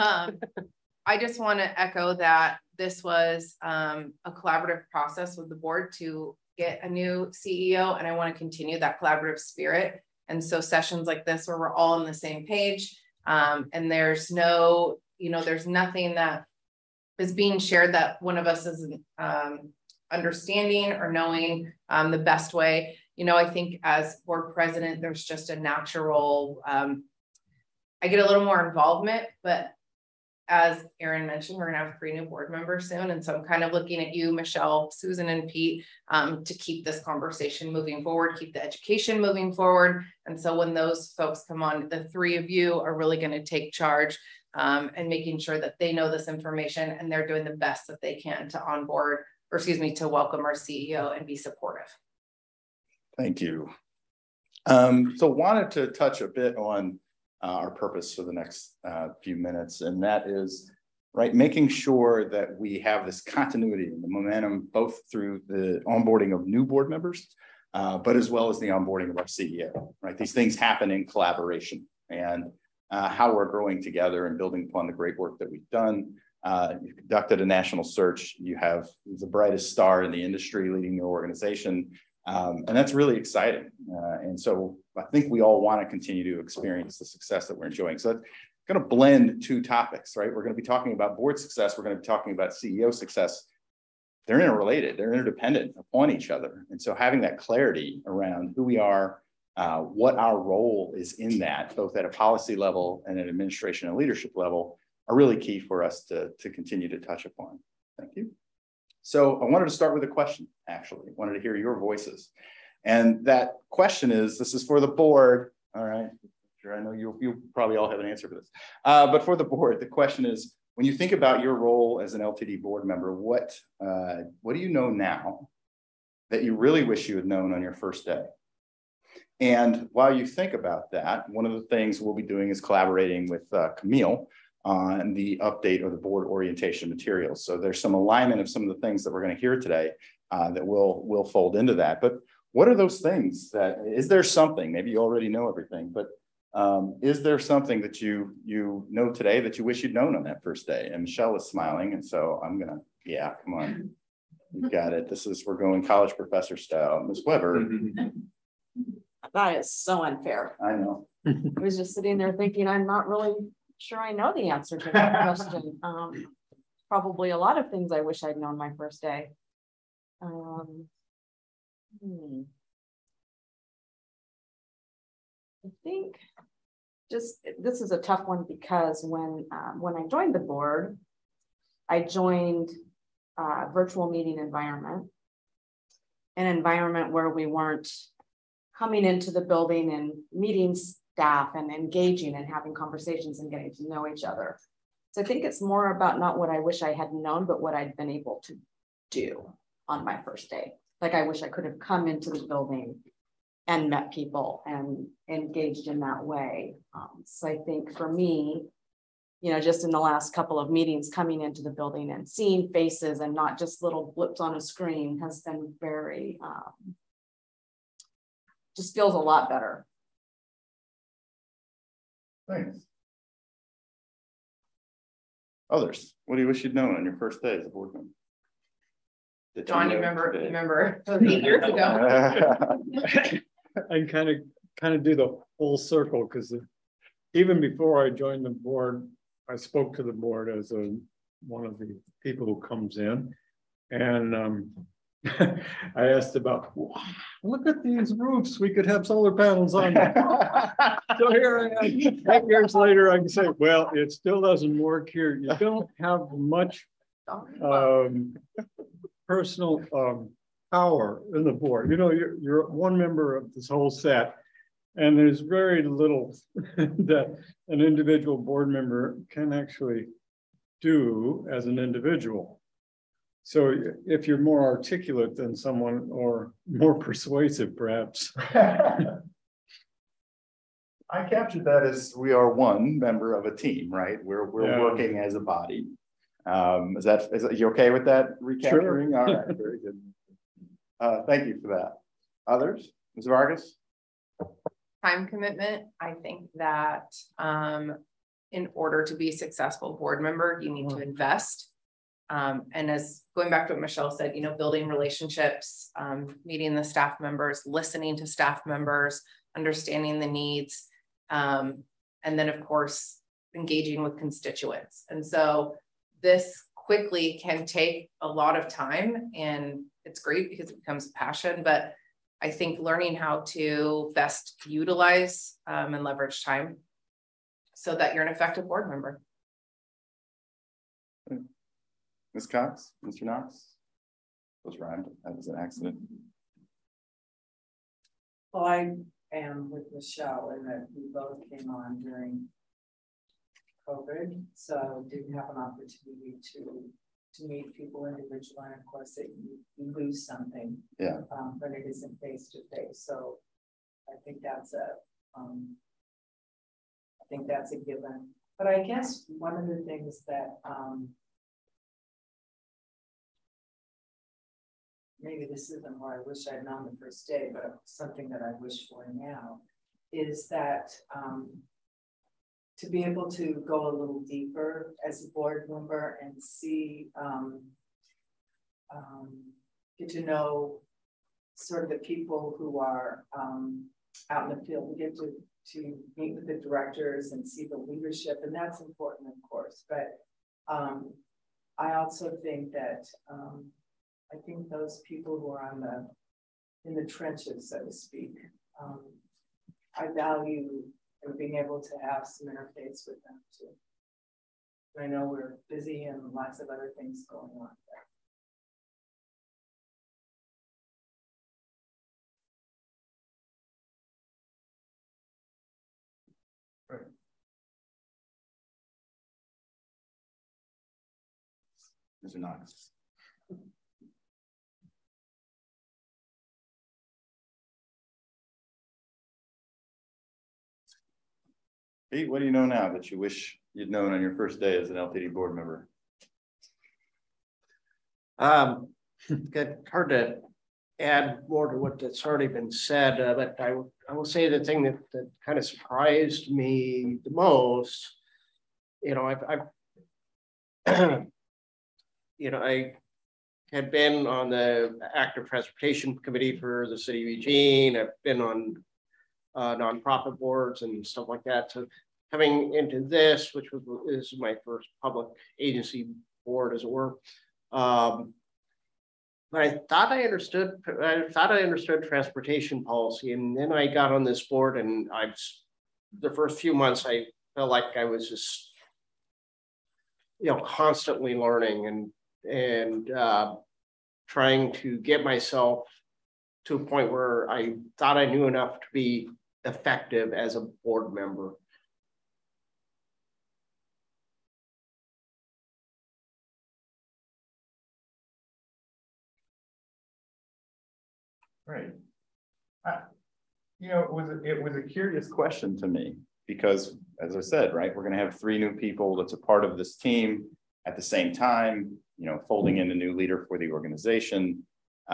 [SPEAKER 1] I just want to echo that this was a collaborative process with the board to get a new CEO, and I want to continue that collaborative spirit. And so sessions like this where we're all on the same page, and there's no, there's nothing that is being shared that one of us isn't understanding or knowing the best way. I think as board president, there's just a natural, I get a little more involvement, but as Erin mentioned, we're gonna have 3 new board members soon. And so I'm kind of looking at you, Michelle, Susan, and Pete, to keep this conversation moving forward, keep the education moving forward. And so when those folks come on, the 3 of you are really gonna take charge and making sure that they know this information and they're doing the best that they can to onboard, or excuse me, to welcome our CEO and be supportive.
[SPEAKER 2] Thank you. So wanted to touch a bit on our purpose for the next few minutes, and that is making sure that we have this continuity and the momentum both through the onboarding of new board members, but as well as the onboarding of our CEO. These things happen in collaboration, and how we're growing together and building upon the great work that we've done. You conducted a national search. You have the brightest star in the industry leading your organization. And that's really exciting. And so I think we all want to continue to experience the success that we're enjoying. So it's going to blend 2 topics, right? We're going to be talking about board success. We're going to be talking about CEO success. They're interrelated. They're interdependent upon each other. And so having that clarity around who we are, what our role is in that, both at a policy level and at administration and leadership level, are really key for us to continue to touch upon. Thank you. So I wanted to start with a question, actually. I wanted to hear your voices. And that question is, this is for the board, all right? Sure, I know you probably all have an answer for this. But for the board, the question is, when you think about your role as an LTD board member, what do you know now that you really wish you had known on your first day? And while you think about that, one of the things we'll be doing is collaborating with Camille on the update of the board orientation materials. So there's some alignment of some of the things that we're going to hear today that we'll fold into that. But what are those things is there something, maybe you already know everything, but is there something that you know today that you wish you'd known on that first day? And Michelle is smiling. And so I'm going to, yeah, come on. You got it. We're going college professor style. Ms. Weber.
[SPEAKER 10] That is so unfair.
[SPEAKER 2] I know.
[SPEAKER 10] I was just sitting there thinking, I'm not really sure I know the answer to that question. Probably a lot of things I wish I'd known my first day. I think this is a tough one because when I joined the board, I joined a virtual meeting environment, an environment where we weren't coming into the building and meeting staff and engaging and having conversations and getting to know each other. So I think it's more about not what I wish I had known, but what I'd been able to do on my first day. Like I wish I could have come into the building and met people and engaged in that way. So I think for me, you know, just in the last couple of meetings coming into the building and seeing faces and not just little blips on a screen has been very, just feels a lot better.
[SPEAKER 2] Thanks. Others, what do you wish you'd known on your first day as a board member?
[SPEAKER 1] John, you remember 8 years ago.
[SPEAKER 8] I kind of do the full circle, because even before I joined the board, I spoke to the board as one of the people who comes in, and I asked about, look at these roofs, we could have solar panels on them. So here I am, 8 years later, I can say, well, it still doesn't work here. You don't have much personal power in the board. You know, you're one member of this whole set, and there's very little that an individual board member can actually do as an individual. So if you're more articulate than someone, or more persuasive, perhaps.
[SPEAKER 2] I captured that as we are one member of a team, right? We're working as a body. Is you okay with that recapturing? Sure. All right, very good. Thank you for that. Others? Ms. Vargas?
[SPEAKER 1] Time commitment. I think that in order to be a successful board member, you need to invest. And as going back to what Michelle said, you know, building relationships, meeting the staff members, listening to staff members, understanding the needs, and then of course, engaging with constituents. And so this quickly can take a lot of time, and it's great because it becomes a passion, but I think learning how to best utilize and leverage time so that you're an effective board member.
[SPEAKER 2] Ms. Cox, Mr. Knox? Those rhymed. That was an accident.
[SPEAKER 7] Well, I am with Michelle in that we both came on during COVID, so didn't have an opportunity to meet people individually. And of course, you lose something.
[SPEAKER 2] Yeah.
[SPEAKER 7] When it isn't face to face. So I think that's a given. But I guess one of the things that maybe this isn't what I wish I'd known the first day, but something that I wish for now is that to be able to go a little deeper as a board member and see, get to know sort of the people who are out in the field. We get to meet with the directors and see the leadership, and that's important, of course. But I also think that I think those people who are in the trenches, so to speak, I value being able to have some interface with them too. I know we're busy and lots of other things going on there.
[SPEAKER 2] Right. Mr. Knox. Pete, what do you know now that you wish you'd known on your first day as an LTD board member?
[SPEAKER 5] Hard to add more to what's already been said, but I will say the thing that kind of surprised me the most, you know, I had been on the active transportation committee for the city of Eugene. I've been on nonprofit boards and stuff like that. So coming into this, which is my first public agency board, as it were, but I thought I understood transportation policy, and then I got on this board, and the first few months I felt like I was just, you know, constantly learning and trying to get myself to a point where I thought I knew enough to be effective as a board member.
[SPEAKER 2] Right. You know, it was a curious question to me. because as I said, right, we're going to have 3 new people that's a part of this team at the same time, you know, folding in a new leader for the organization.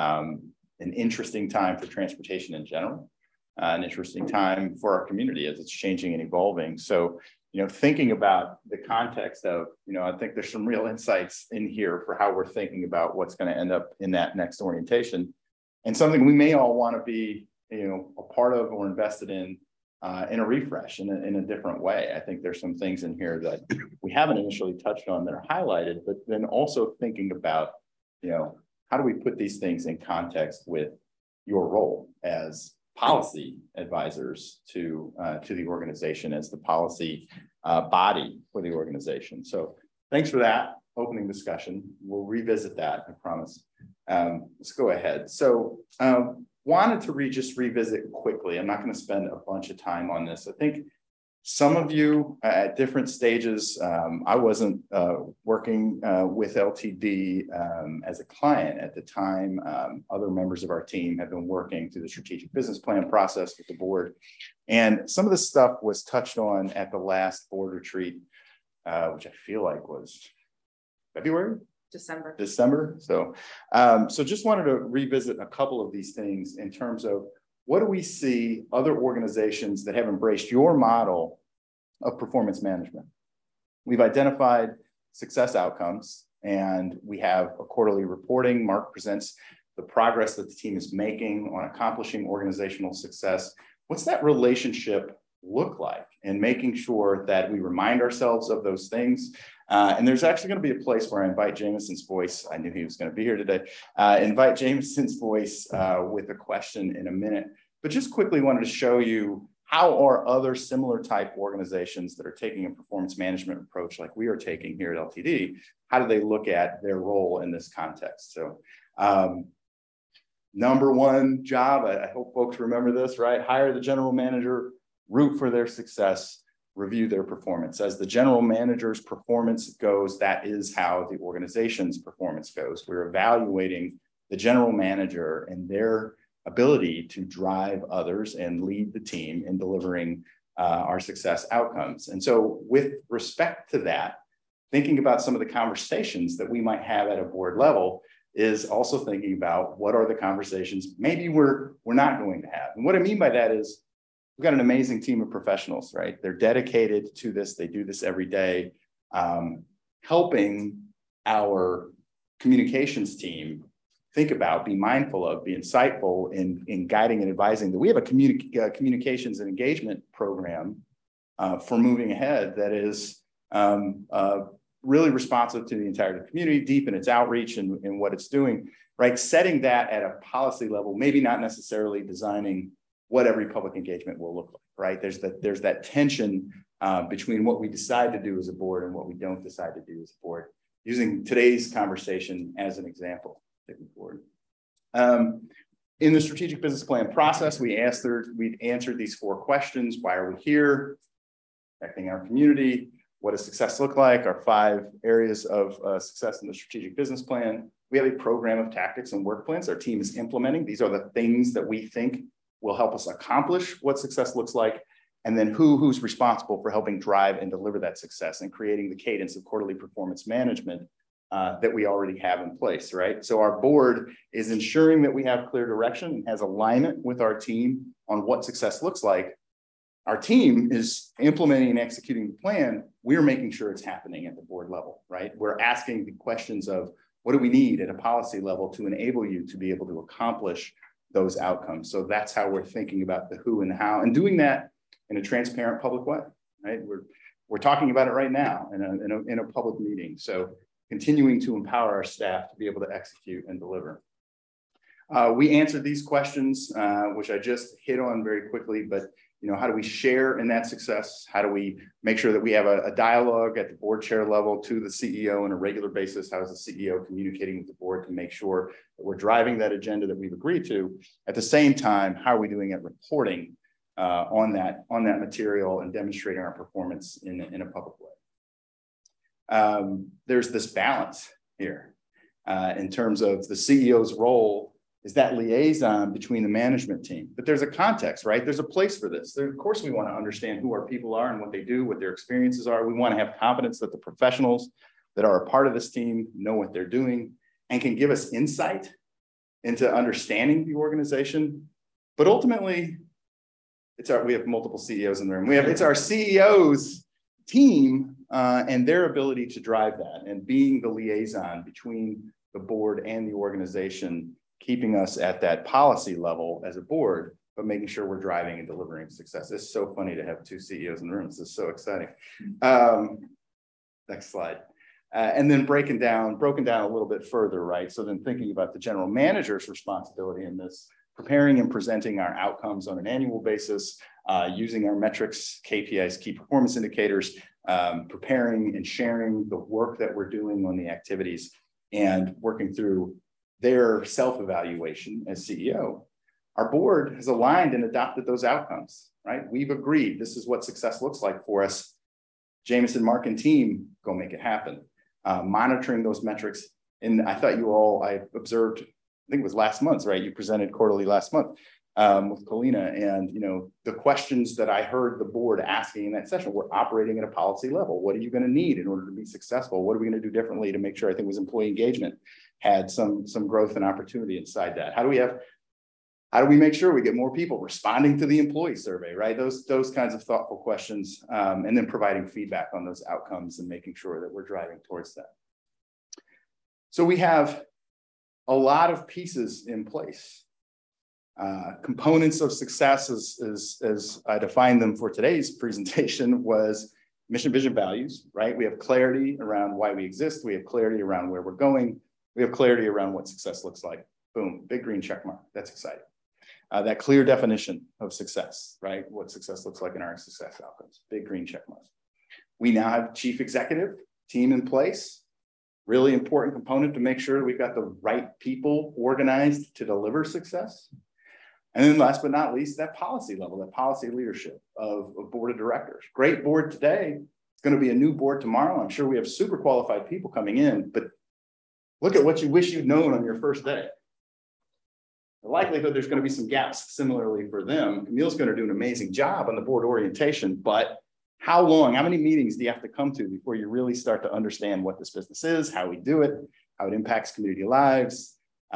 [SPEAKER 2] An interesting time for transportation in general, an interesting time for our community as it's changing and evolving. So, you know, thinking about the context of, you know, I think there's some real insights in here for how we're thinking about what's going to end up in that next orientation, and something we may all want to be, you know, a part of or invested in a refresh in a different way. I think there's some things in here that we haven't initially touched on that are highlighted, but then also thinking about, you know, how do we put these things in context with your role as policy advisors to the organization, as the policy body for the organization. So thanks for that opening discussion. We'll revisit that, I promise. Let's go ahead. So wanted to just revisit quickly. I'm not going to spend a bunch of time on this. I think some of you at different stages, I wasn't working with LTD as a client at the time. Other members of our team have been working through the strategic business plan process with the board. And some of the stuff was touched on at the last board retreat, which I feel like was February? December. So, so just wanted to revisit a couple of these things in terms of what do we see other organizations that have embraced your model of performance management. We've identified success outcomes, and we have a quarterly reporting. Mark presents the progress that the team is making on accomplishing organizational success. What's that relationship look like? And making sure that we remind ourselves of those things. And there's actually going to be a place where I invite Jameson's voice. I knew he was going to be here today. Invite Jameson's voice with a question in a minute. But just quickly wanted to show you how are other similar type organizations that are taking a performance management approach like we are taking here at LTD, how do they look at their role in this context? So number one job, I hope folks remember this, right? Hire the general manager, root for their success, review their performance. As the general manager's performance goes, that is how the organization's performance goes. We're evaluating the general manager and their ability to drive others and lead the team in delivering our success outcomes. And so with respect to that, thinking about some of the conversations that we might have at a board level is also thinking about what are the conversations maybe we're not going to have. And what I mean by that is we've got an amazing team of professionals, right? They're dedicated to this. They do this every day, helping our communications team think about, be mindful of, be insightful in guiding and advising. That we have a communications and engagement program for moving ahead that is really responsive to the entire community, deep in its outreach and what it's doing, right? Setting that at a policy level, maybe not necessarily designing what every public engagement will look like, right? There's that tension between what we decide to do as a board and what we don't decide to do as a board. Using today's conversation as an example, taking forward. In the strategic business plan process, we answered these 4 questions. Why are we here? Affecting our community. What does success look like? Our 5 areas of success in the strategic business plan. We have a program of tactics and work plans our team is implementing. These are the things that we think will help us accomplish what success looks like. And then who's responsible for helping drive and deliver that success and creating the cadence of quarterly performance management that we already have in place, right? So our board is ensuring that we have clear direction and has alignment with our team on what success looks like. Our team is implementing and executing the plan. We're making sure it's happening at the board level, right? We're asking the questions of what do we need at a policy level to enable you to be able to accomplish those outcomes. So that's how we're thinking about the who and the how, and doing that in a transparent public way, right? We're talking about it right now in a public meeting. So continuing to empower our staff to be able to execute and deliver. We answered these questions, which I just hit on very quickly, but you know, how do we share in that success? How do we make sure that we have a dialogue at the board chair level to the CEO on a regular basis? How is the CEO communicating with the board to make sure that we're driving that agenda that we've agreed to? At the same time, how are we doing at reporting on that material and demonstrating our performance in a public way? There's this balance here in terms of the CEO's role is that liaison between the management team. But there's a context, right? There's a place for this. Of course, we want to understand who our people are and what they do, what their experiences are. We want to have confidence that the professionals that are a part of this team know what they're doing and can give us insight into understanding the organization. But ultimately, we have multiple CEOs in the room. It's our CEO's team and their ability to drive that and being the liaison between the board and the organization, keeping us at that policy level as a board, but making sure we're driving and delivering success. It's so funny to have two CEOs in the room. This is so exciting. Next slide. And then broken down a little bit further, right? So then thinking about the general manager's responsibility in this, preparing and presenting our outcomes on an annual basis, using our metrics, KPIs, key performance indicators, preparing and sharing the work that we're doing on the activities and working through their self-evaluation as CEO. Our board has aligned and adopted those outcomes, right? We've agreed this is what success looks like for us. Jameson, Mark, and team, go make it happen. Monitoring those metrics. And I thought I observed, I think it was last month, right? You presented quarterly last month with Colina, and the questions that I heard the board asking in that session were operating at a policy level. What are you going to need in order to be successful? What are we going to do differently to make sure, I think it was employee engagement, had some growth and opportunity inside that? How do we make sure we get more people responding to the employee survey, right? Those kinds of thoughtful questions, and then providing feedback on those outcomes and making sure that we're driving towards that. So we have a lot of pieces in place. Components of success, as I defined them for today's presentation, was mission, vision, values, right? We have clarity around why we exist. We have clarity around where we're going. We have clarity around what success looks like. Boom, big green check mark. That's exciting. That clear definition of success, right? What success looks like in our success outcomes. Big green check mark. We now have chief executive team in place. Really important component to make sure we've got the right people organized to deliver success. And then last but not least, that policy level, that policy leadership of board of directors. Great board today. It's going to be a new board tomorrow. I'm sure we have super qualified people coming in, but look at what you wish you'd known on your first day. The likelihood there's going to be some gaps similarly for them. Camille's going to do an amazing job on the board orientation, but how many meetings do you have to come to before you really start to understand what this business is, how we do it, how it impacts community lives?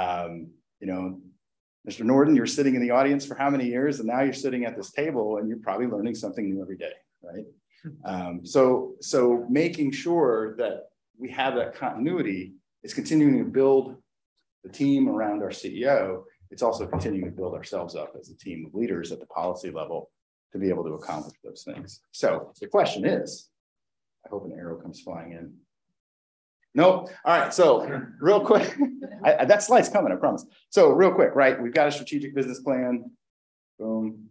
[SPEAKER 2] Mr. Norden, you're sitting in the audience for how many years? And now you're sitting at this table and you're probably learning something new every day, right? So making sure that we have that continuity is continuing to build the team around our CEO. It's also continuing to build ourselves up as a team of leaders at the policy level to be able to accomplish those things. So the question is, I hope an arrow comes flying in. Nope. All right. So real quick, that slide's coming, I promise. So real quick, right? We've got a strategic business plan. Boom.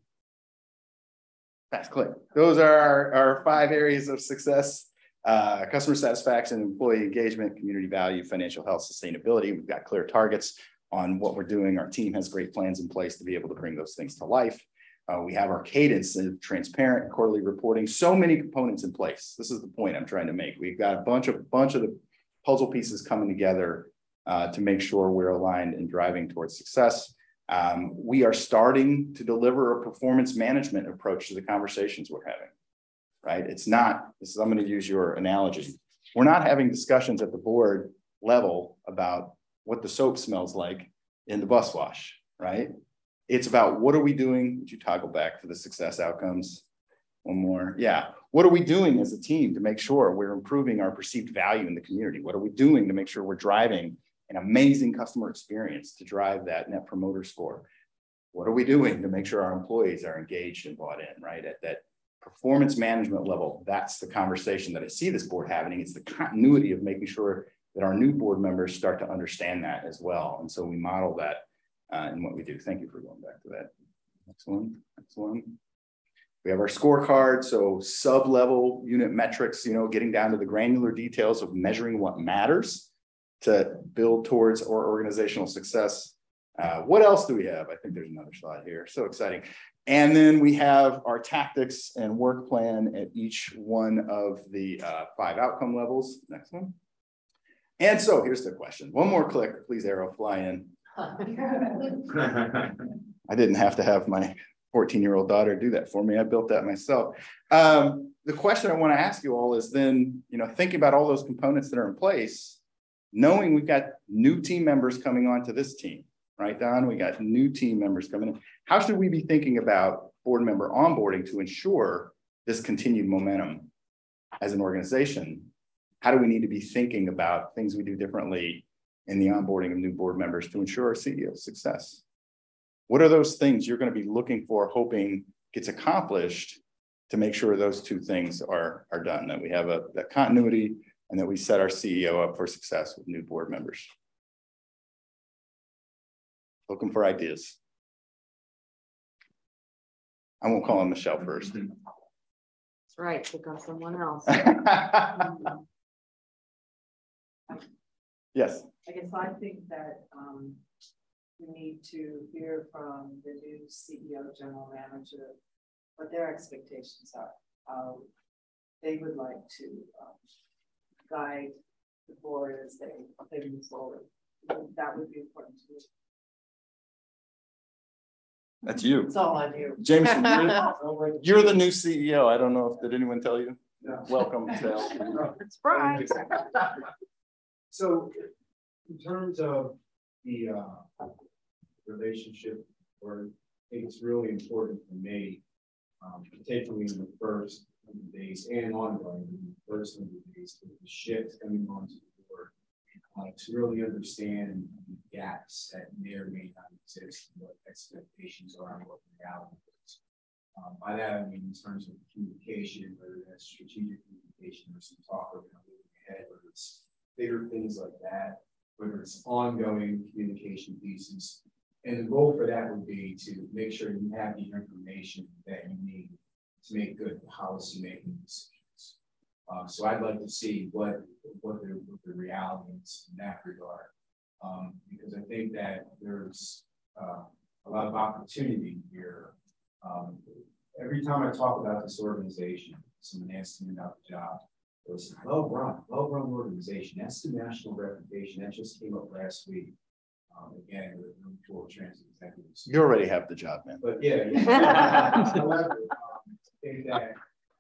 [SPEAKER 2] Fast click. Those are our 5 areas of success: customer satisfaction, employee engagement, community value, financial health, sustainability. We've got clear targets on what we're doing. Our team has great plans in place to be able to bring those things to life. We have our cadence of transparent quarterly reporting. So many components in place. This is the point I'm trying to make. We've got a bunch of the puzzle pieces coming together to make sure we're aligned and driving towards success. We are starting to deliver a performance management approach to the conversations we're having, right? I'm going to use your analogy. We're not having discussions at the board level about what the soap smells like in the bus wash, right? It's about what are we doing? Would you toggle back for the success outcomes? One more. Yeah. What are we doing as a team to make sure we're improving our perceived value in the community? What are we doing to make sure we're driving an amazing customer experience to drive that net promoter score? What are we doing to make sure our employees are engaged and bought in, right? At that performance management level, that's the conversation that I see this board having. It's the continuity of making sure that our new board members start to understand that as well. And so we model that in what we do. Thank you for going back to that. Next one. We have our scorecard, so sub-level unit metrics, getting down to the granular details of measuring what matters to build towards our organizational success. What else do we have? I think there's another slide here. So exciting. And then we have our tactics and work plan at each one of the 5 outcome levels. Next one. And so here's the question. One more click, please, arrow, fly in. I didn't have to have my 14-year-old daughter do that for me. I built that myself. The question I want to ask you all is then, thinking about all those components that are in place, knowing we've got new team members coming onto this team, right, Don? We got new team members coming in. How should we be thinking about board member onboarding to ensure this continued momentum as an organization? How do we need to be thinking about things we do differently in the onboarding of new board members to ensure our CEO's success? What are those things you're going to be looking for, hoping gets accomplished to make sure those two things are done, that we have that continuity and that we set our CEO up for success with new board members? Looking for ideas. I won't call on Michelle first.
[SPEAKER 10] That's right, pick on someone else.
[SPEAKER 2] Yes.
[SPEAKER 7] I guess I think that we need to hear from the new CEO, general manager, what their expectations are. How they would like to guide the board as they move forward. That would be important to me.
[SPEAKER 2] That's you.
[SPEAKER 7] That's all I do.
[SPEAKER 2] Jameson, you're the new CEO. I don't know if, did anyone tell you? No. Welcome, Sal.
[SPEAKER 7] Surprise.
[SPEAKER 11] So in terms of the relationship, I think it's really important for me, particularly in the first 100 days and ongoing in the first 100 days, with the shift coming onto the board, to really understand the gaps that may or may not exist, and what expectations are and what reality is. By that I mean in terms of communication, whether that's strategic communication or some talk around moving ahead, whether it's bigger things like that, whether it's ongoing communication pieces. And the goal for that would be to make sure you have the information that you need to make good policy making decisions. So I'd like to see what the reality is in that regard, because I think that there's a lot of opportunity here. Every time I talk about this organization, someone asks me about the job, it's well-run organization. That's the national reputation. That just came up last week. Again, with Tour Transit executives.
[SPEAKER 2] You already have the job, man.
[SPEAKER 11] But yeah. However, I think that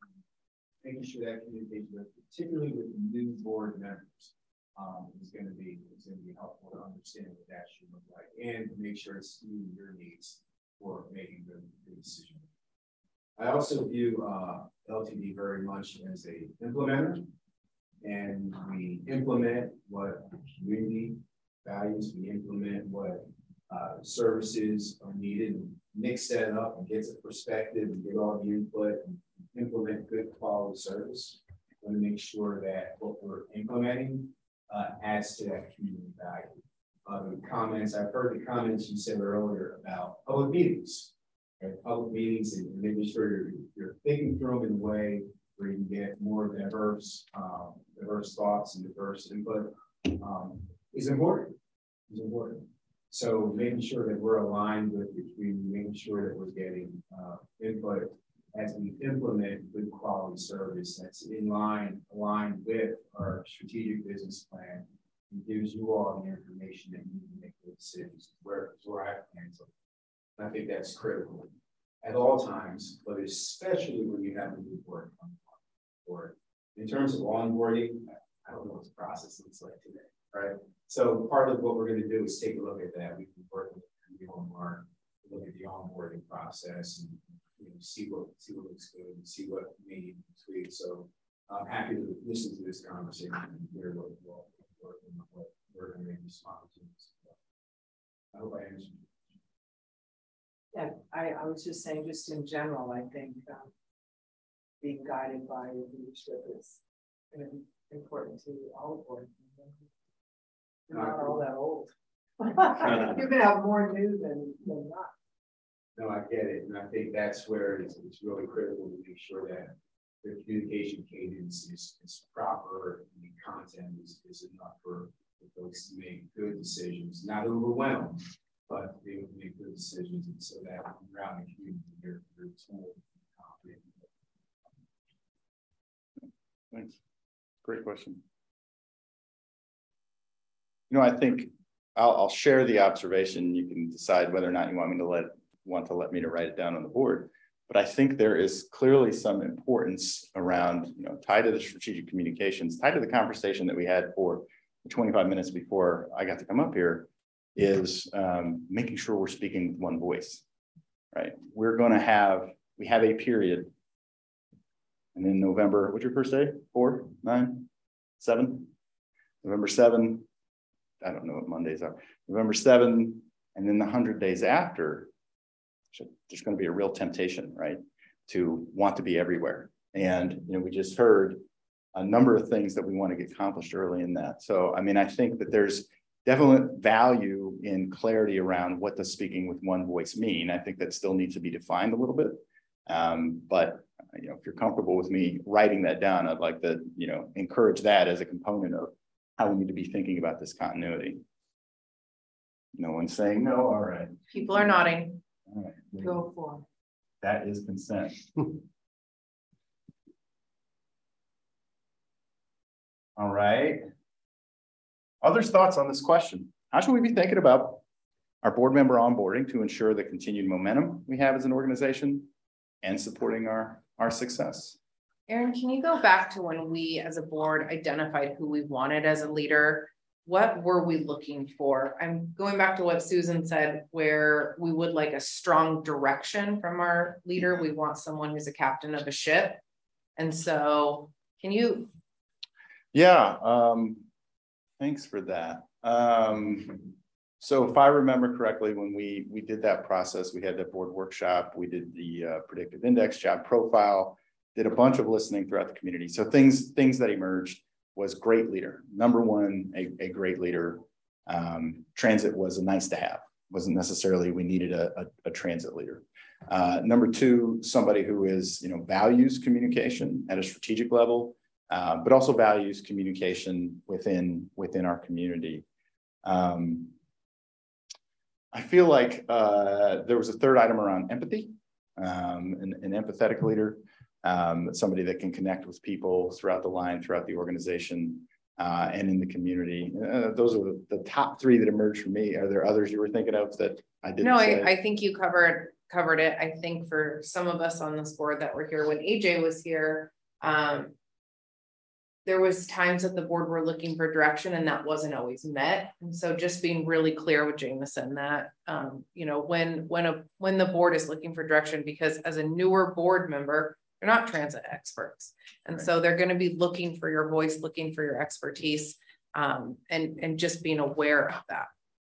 [SPEAKER 11] making sure that communication, particularly with new board members, is going to be helpful to understand what that should look like, and to make sure it's meeting your needs for making good decisions. I also view LTD very much as a implementer, and we implement what the community values, we implement what services are needed, and mix that up and get a perspective and get all the input and implement good quality service. I want to make sure that what we're implementing adds to that community value. The comments, I've heard the comments you said earlier about public meetings. Right? Public meetings and making sure you're thinking through them in a way where you can get more diverse thoughts and diverse input is important. So making sure that we're aligned with the community, making sure that we're getting input as we implement good quality service that's aligned with our strategic business plan, and gives you all the information that you need to make good decisions where I plan to. I think that's critical at all times, but especially when you have a new board coming on board. In terms of onboarding, I don't know what the process looks like today, right? So part of what we're going to do is take a look at that. We can work with Mark, look at the onboarding process, and see what looks good and see what may need to tweak. So I'm happy to listen to this conversation and hear what we're going to respond to. I hope I answered.
[SPEAKER 7] Yeah, I was just saying, just in general, I think being guided by leadership is important to all board members. You're not all that old. You're going to have more new than not.
[SPEAKER 11] No, I get it. And I think that's where it's really critical to make sure that the communication cadence is proper and the content is enough for folks to make good decisions, not overwhelmed, but be able to make good decisions, and so that around the community, you're told confident.
[SPEAKER 2] Thanks. Great question. I think I'll share the observation. You can decide whether or not you want to let me to write it down on the board. But I think there is clearly some importance around, tied to the strategic communications, tied to the conversation that we had for 25 minutes before I got to come up here, is making sure we're speaking with one voice, right? We have a period. And in November, what's your first day? 4, 9, 7? November 7. I don't know what Mondays are. November 7, and then the 100 days after, there's going to be a real temptation, right, to want to be everywhere. And, we just heard a number of things that we want to get accomplished early in that. So, I mean, I think that there's definite value in clarity around what does speaking with one voice mean. I think that still needs to be defined a little bit. But, if you're comfortable with me writing that down, I'd like to, encourage that as a component of how we need to be thinking about this continuity. No one's saying no. All right.
[SPEAKER 1] People are nodding.
[SPEAKER 2] All right.
[SPEAKER 10] Go for it.
[SPEAKER 2] That is consent. All right. Others' thoughts on this question? How should we be thinking about our board member onboarding to ensure the continued momentum we have as an organization and supporting our success?
[SPEAKER 1] Aaron, can you go back to when we as a board identified who we wanted as a leader? What were we looking for? I'm going back to what Susan said, where we would like a strong direction from our leader. We want someone who's a captain of a ship. And so can you?
[SPEAKER 2] Yeah, thanks for that. So if I remember correctly, when we did that process, we had that board workshop, we did the predictive index, job profile, did a bunch of listening throughout the community. So things that emerged was great leader. Number one, a great leader. Transit was a nice to have. Wasn't necessarily we needed a transit leader. Number two, somebody who is values communication at a strategic level, but also values communication within our community. I feel like there was a third item around empathy, an empathetic leader. Somebody that can connect with people throughout the line, throughout the organization, and in the community. Those are the top three that emerged for me. Are there others you were thinking of that I didn't say?
[SPEAKER 1] I think you covered it. I think for some of us on this board that were here when AJ was here, there was times that the board were looking for direction and that wasn't always met. And so just being really clear with Jameson that, when the board is looking for direction, because as a newer board member, they're not transit experts. And right. So they're going to be looking for your voice, looking for your expertise, and just being aware of that.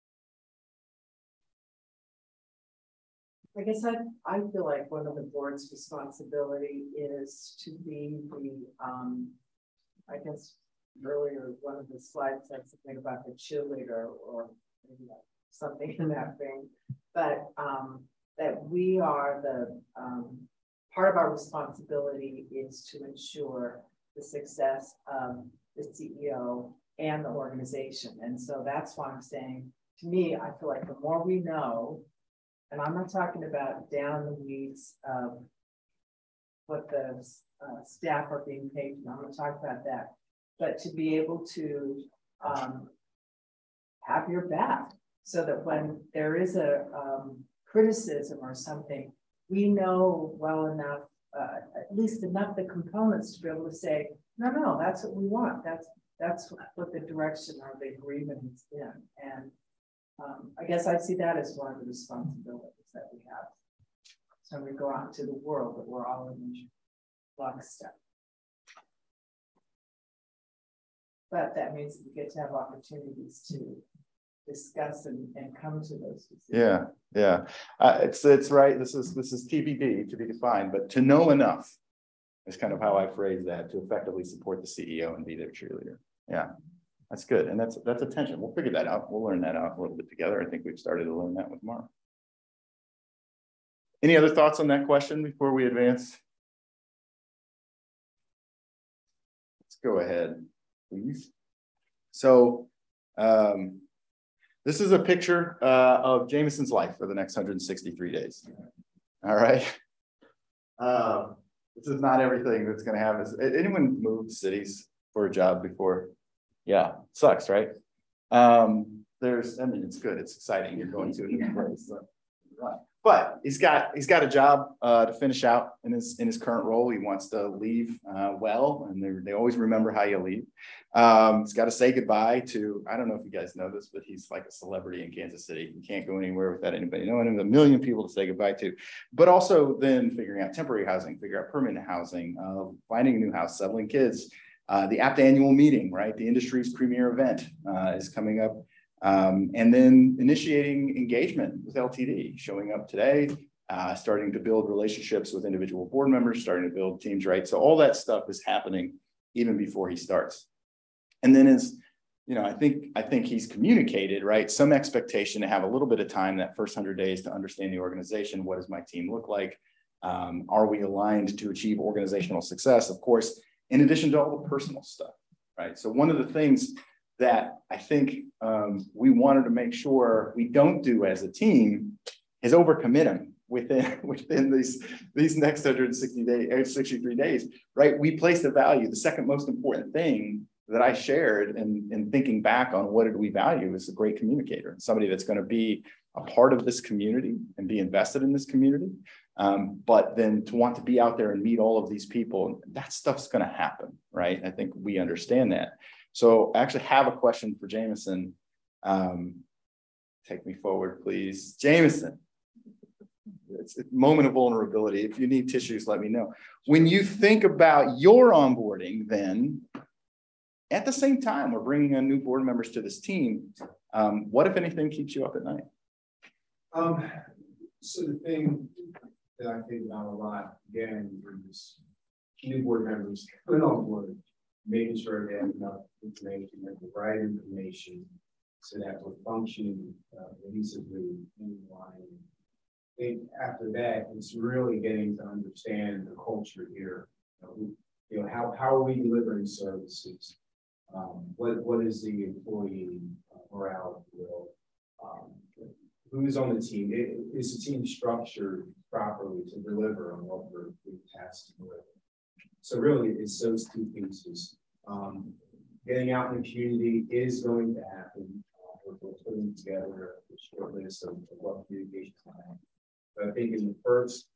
[SPEAKER 7] I guess I feel like one of the board's responsibility is to be the, I guess earlier one of the slides said something about the cheerleader or maybe something in that vein, but that we are the, part of our responsibility is to ensure the success of the CEO and the organization. And so that's why I'm saying, to me, I feel like the more we know, and I'm not talking about down the weeds of what the staff are being paid. I'm going to talk about that, but to be able to have your back so that when there is a criticism or something, we know well enough, at least enough the components to be able to say, no, that's what we want. That's what the direction or the agreement is in. And I guess I see that as one of the responsibilities that we have. So we go out into the world, that we're all in lockstep. But that means we get to have opportunities to discuss and come to those decisions.
[SPEAKER 2] Yeah. It's right. This is TBD, to be defined, but to know enough is kind of how I phrase that, to effectively support the CEO and be their cheerleader. Yeah, that's good. And that's attention. We'll figure that out. We'll learn that out a little bit together. I think we've started to learn that with Mark. Any other thoughts on that question before we advance? Let's go ahead, please. So this is a picture of Jameson's life for the next 163 days. All right. This is not everything that's going to happen. Anyone moved cities for a job before? Yeah, sucks, right? I mean, it's good. It's exciting. You're going to a new place. So. Right. But he's got a job to finish out in his current role. He wants to leave well, and they always remember how you leave. He's got to say goodbye to, I don't know if you guys know this, but he's like a celebrity in Kansas City. You can't go anywhere without anybody knowing him. A million people to say goodbye to, but also then figuring out temporary housing, figure out permanent housing, finding a new house, settling kids. The APT annual meeting, right? The industry's premier event is coming up. And then initiating engagement with LTD, showing up today, starting to build relationships with individual board members, starting to build teams, right? So all that stuff is happening even before he starts. And then I think he's communicated, right? Some expectation to have a little bit of time that first 100 days to understand the organization. What does my team look like? Are we aligned to achieve organizational success? Of course, in addition to all the personal stuff, right? So one of the things that I think we wanted to make sure we don't do as a team is overcommit him within these next 160 days or 63 days, right? We placed a value. The second most important thing that I shared in thinking back on what did we value is a great communicator and somebody that's going to be a part of this community and be invested in this community. But then to want to be out there and meet all of these people, that stuff's going to happen, right? I think we understand that. So I actually have a question for Jameson. Take me forward, please. Jameson, it's a moment of vulnerability. If you need tissues, let me know. When you think about your onboarding, then at the same time, we're bringing on new board members to this team. What, if anything, keeps you up at night?
[SPEAKER 11] So the thing that I think about a lot, again, is new board members coming on board, making sure they have enough information, have the right information, so that we're functioning cohesively in line. I think after that, it's really getting to understand the culture here. How are we delivering services? What is the employee morale, if you will? Who's on the team? Is the team structured properly to deliver on what we're tasked to deliver? So really, it's those two pieces. Getting out in the community is going to happen. We're putting together a short list of what communication plan. But I think in the first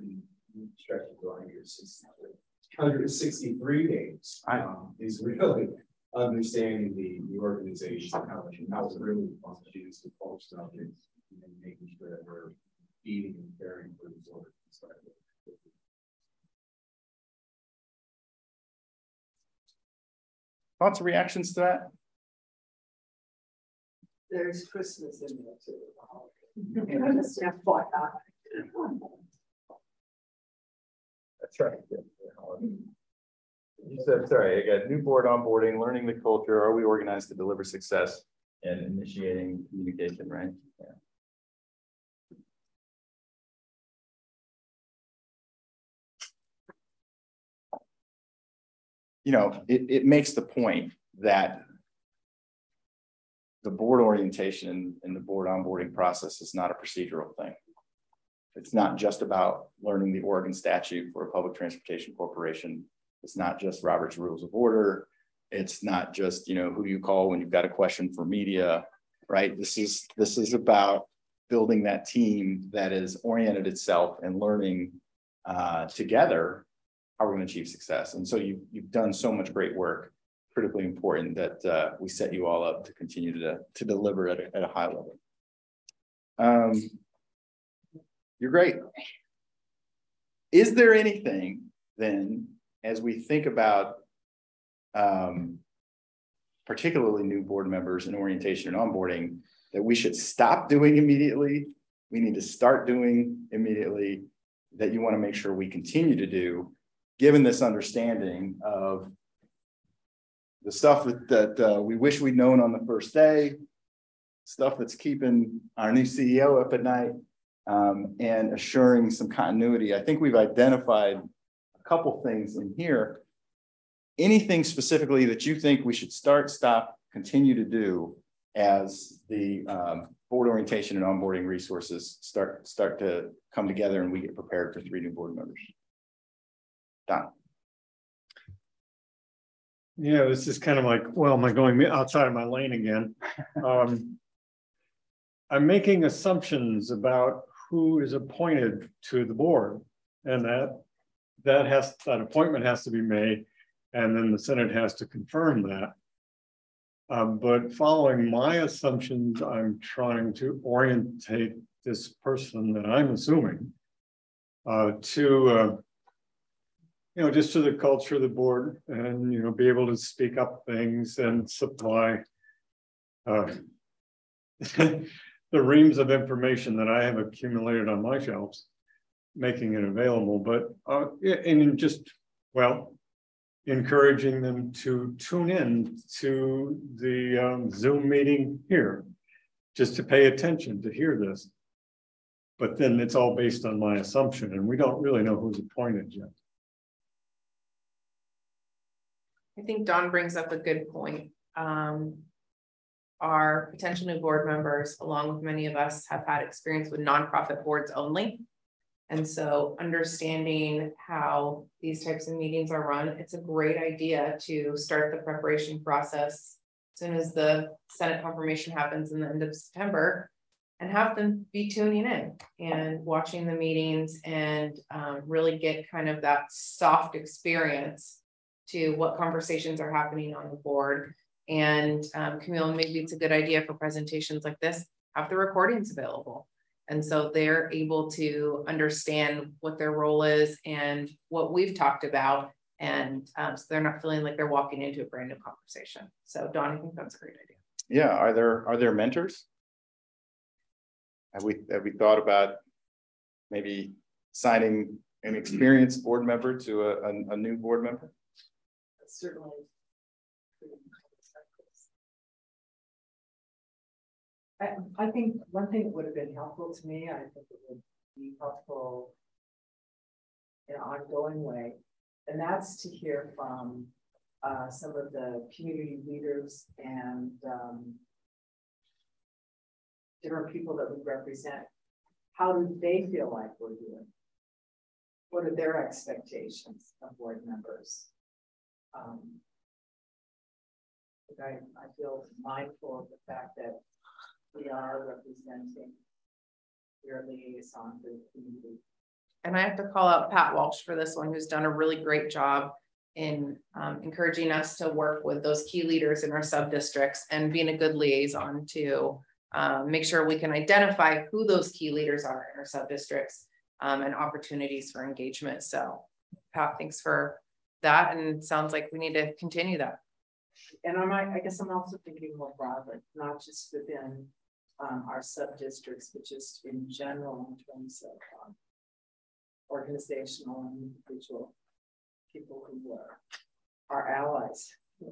[SPEAKER 11] 163 days is really understanding the organization, how it really functions, the folks of it, and making sure that we're feeding and caring for the organization.
[SPEAKER 2] Thoughts or reactions to that?
[SPEAKER 7] There's Christmas in there too.
[SPEAKER 2] That's right. You said, sorry, I got new board onboarding, learning the culture. Are we organized to deliver success and initiating communication, right? Yeah. It makes the point that the board orientation and the board onboarding process is not a procedural thing. It's not just about learning the Oregon statute for a public transportation corporation. It's not just Robert's Rules of Order. It's not just, who you call when you've got a question for media, right? This is about building that team that is oriented itself and learning together how we're going to achieve success. And so you've done so much great work, critically important that we set you all up to continue to deliver at a high level. You're great. Is there anything then, as we think about particularly new board members and orientation and onboarding, that we should stop doing immediately, we need to start doing immediately, that you want to make sure we continue to do, given this understanding of the stuff that we wish we'd known on the first day, stuff that's keeping our new CEO up at night, and assuring some continuity. I think we've identified a couple things in here. Anything specifically that you think we should start, stop, continue to do as the board orientation and onboarding resources start to come together and we get prepared for 3 new board members? Don.
[SPEAKER 8] Yeah, this is kind of like, well, am I going outside of my lane again? I'm making assumptions about who is appointed to the board, and that appointment has to be made, and then the Senate has to confirm that. But following my assumptions, I'm trying to orientate this person that I'm assuming to just to the culture of the board, and be able to speak up things and supply the reams of information that I have accumulated on my shelves, making it available. But and just encouraging them to tune in to the Zoom meeting here, just to pay attention to hear this. But then it's all based on my assumption, and we don't really know who's appointed yet.
[SPEAKER 1] I think Don brings up a good point. Our potential new board members, along with many of us, have had experience with nonprofit boards only. And so understanding how these types of meetings are run, it's a great idea to start the preparation process as soon as the Senate confirmation happens in the end of September, and have them be tuning in and watching the meetings, and really get kind of that soft experience to what conversations are happening on the board. And Camille, maybe it's a good idea for presentations like this, have the recordings available. And so they're able to understand what their role is and what we've talked about. And so they're not feeling like they're walking into a brand new conversation. So Don, I think that's a great idea.
[SPEAKER 2] Yeah, are there mentors? Have we thought about maybe signing an experienced board member to a new board member?
[SPEAKER 7] Certainly. I think one thing that would have been helpful to me, I think it would be helpful in an ongoing way, and that's to hear from some of the community leaders and different people that we represent. How do they feel like we're doing? What are their expectations of board members? I feel mindful of the fact that we are representing your liaison to the community.
[SPEAKER 1] And I have to call out Pat Walsh for this one, who's done a really great job in encouraging us to work with those key leaders in our sub-districts and being a good liaison to make sure we can identify who those key leaders are in our sub-districts and opportunities for engagement. So Pat, thanks for that. And it sounds like we need to continue that.
[SPEAKER 7] And I guess I'm also thinking more broadly, not just within our sub-districts, but just in general in terms of organizational and individual people who are our allies.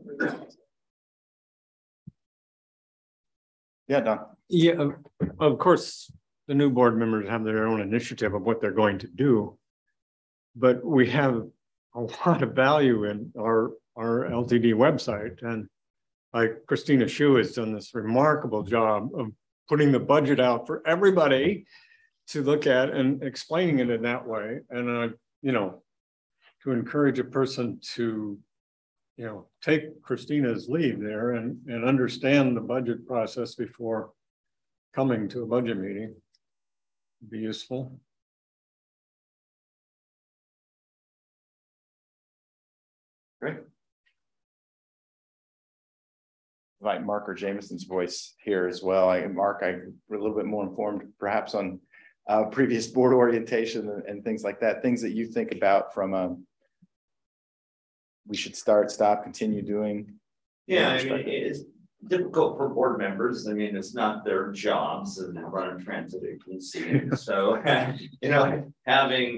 [SPEAKER 2] Yeah, Don.
[SPEAKER 8] Yeah, of course, the new board members have their own initiative of what they're going to do, but we have a lot of value in our LTD website, and like Christina Schuh has done this remarkable job of putting the budget out for everybody to look at and explaining it in that way. And to encourage a person to take Christina's lead there and understand the budget process before coming to a budget meeting would be useful.
[SPEAKER 2] Great. Invite Mark or Jameson's voice here as well. Mark, I'm a little bit more informed perhaps on previous board orientation and things like that, things that you think about from we should start, stop, continue doing.
[SPEAKER 3] Yeah, I mean, it's difficult for board members. I mean, it's not their jobs to run a transit agency. So, having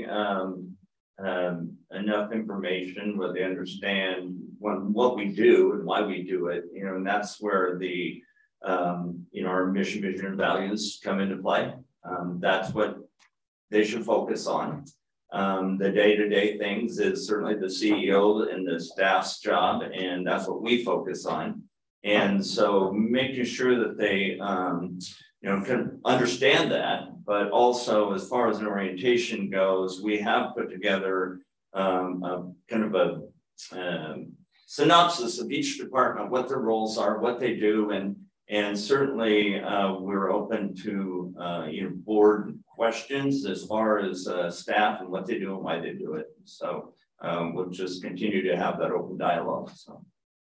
[SPEAKER 3] enough information where they understand what we do and why we do it, and that's where the our mission, vision, and values come into play. That's what they should focus on. The day-to-day things is certainly the CEO and the staff's job, and that's what we focus on. And so making sure that they can understand that, but also as far as an orientation goes, we have put together a synopsis of each department, what their roles are, what they do, and And certainly we're open to board questions as far as staff and what they do and why they do it. So we'll just continue to have that open dialogue. So.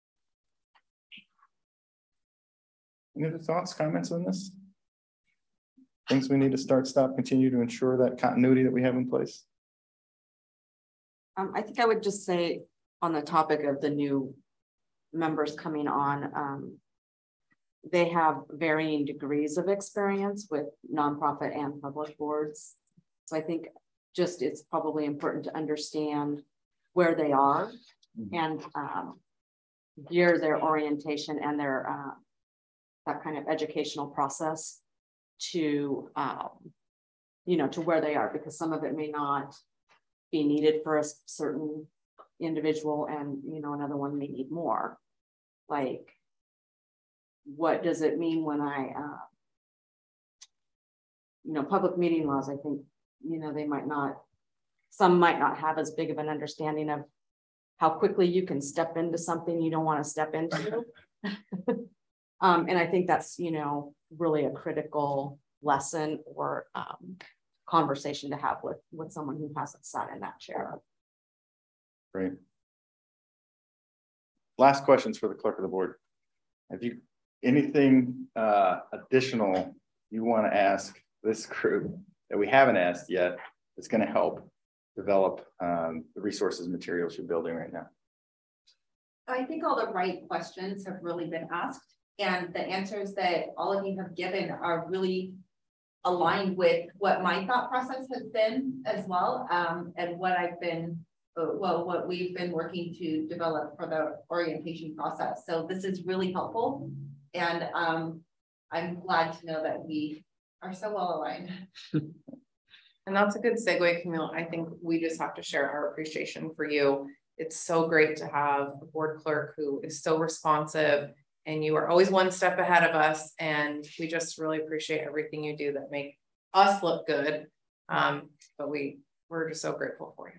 [SPEAKER 2] Any other thoughts, comments on this? Things we need to start, stop, continue to ensure that continuity that we have in place?
[SPEAKER 10] I think I would just say on the topic of the new members coming on, they have varying degrees of experience with nonprofit and public boards. So I think just it's probably important to understand where they are and gear their orientation and their that kind of educational process to to where they are, because some of it may not be needed for a certain individual and another one may need more. Like, what does it mean when I public meeting laws? I think they might not, some might not have as big of an understanding of how quickly you can step into something you don't want to step into. And I think that's really a critical lesson or conversation to have with someone who hasn't sat in that chair.
[SPEAKER 2] Great. Last questions for the clerk of the board. Have you anything additional you want to ask this group that we haven't asked yet that's going to help develop the resources and materials you're building right now?
[SPEAKER 12] I think all the right questions have really been asked, and the answers that all of you have given are really aligned with what my thought process has been as well, and what I've been, what we've been working to develop for the orientation process. So this is really helpful, and I'm glad to know that we are so well aligned.
[SPEAKER 1] And that's a good segue, Camille. I think we just have to share our appreciation for you. It's so great to have a board clerk who is so responsive, and you are always one step ahead of us. And we just really appreciate everything you do that make us look good. But we're just so grateful for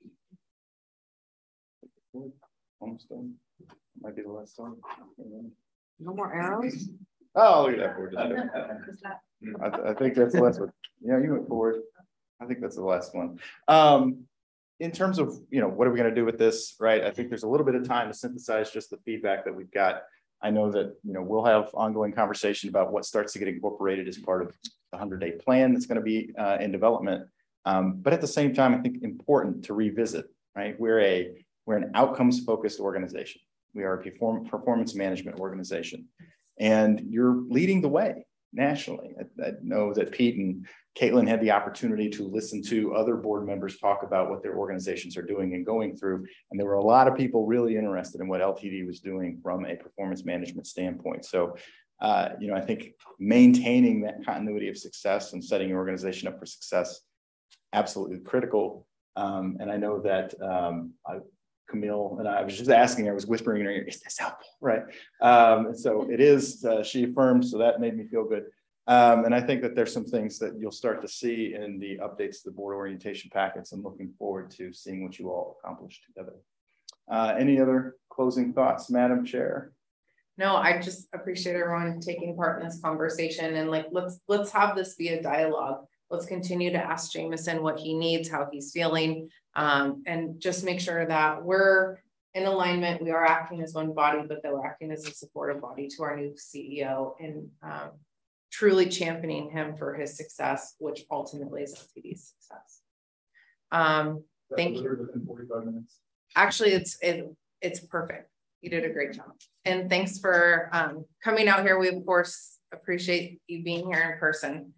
[SPEAKER 2] you. Almost done. Might be the last one.
[SPEAKER 10] No more arrows?
[SPEAKER 2] Oh, look at that. I think that's the last one. Yeah, you went forward. I think that's the last one. In terms of, what are we going to do with this, right? I think there's a little bit of time to synthesize just the feedback that we've got. I know that, we'll have ongoing conversation about what starts to get incorporated as part of the 100-day plan that's going to be in development. But at the same time, I think important to revisit, right? We're an outcomes-focused organization. We are a performance management organization, and you're leading the way nationally. I know that Pete and Caitlin had the opportunity to listen to other board members talk about what their organizations are doing and going through. And there were a lot of people really interested in what LTD was doing from a performance management standpoint. So, I think maintaining that continuity of success and setting your organization up for success, absolutely critical. And I know that Camille and I was just asking her, I was whispering in her ear, is this helpful, right? So it is, she affirmed, so that made me feel good. And I think that there's some things that you'll start to see in the updates to the board orientation packets. I'm looking forward to seeing what you all accomplish together. Any other closing thoughts, Madam Chair?
[SPEAKER 1] No, I just appreciate everyone taking part in this conversation, and let's have this be a dialogue. Let's continue to ask Jameson what he needs, how he's feeling, and just make sure that we're in alignment. We are acting as one body, but that we're acting as a supportive body to our new CEO, and truly championing him for his success, which ultimately is LTD's success. Thank you.
[SPEAKER 2] 45 minutes.
[SPEAKER 1] Actually, it's perfect. You did a great job. And thanks for coming out here. We, of course, appreciate you being here in person.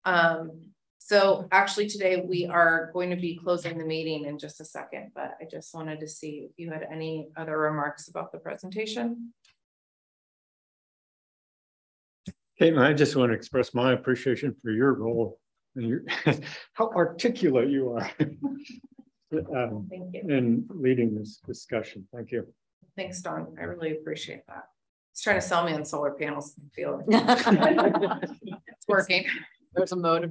[SPEAKER 1] So actually today we are going to be closing the meeting in just a second, but I just wanted to see if you had any other remarks about the presentation.
[SPEAKER 8] Caitlin, I just want to express my appreciation for your role and how articulate you are
[SPEAKER 1] Thank you.
[SPEAKER 8] in leading this discussion. Thank you.
[SPEAKER 1] Thanks, Dawn. I really appreciate that. He's trying to sell me on solar panels. I feel it's working.
[SPEAKER 10] There's a motive.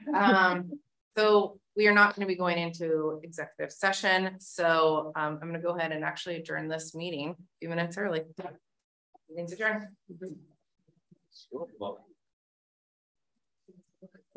[SPEAKER 1] So we are not going to be going into executive session. So I'm going to go ahead and actually adjourn this meeting a few minutes early. Meeting's adjourned.
[SPEAKER 3] Well,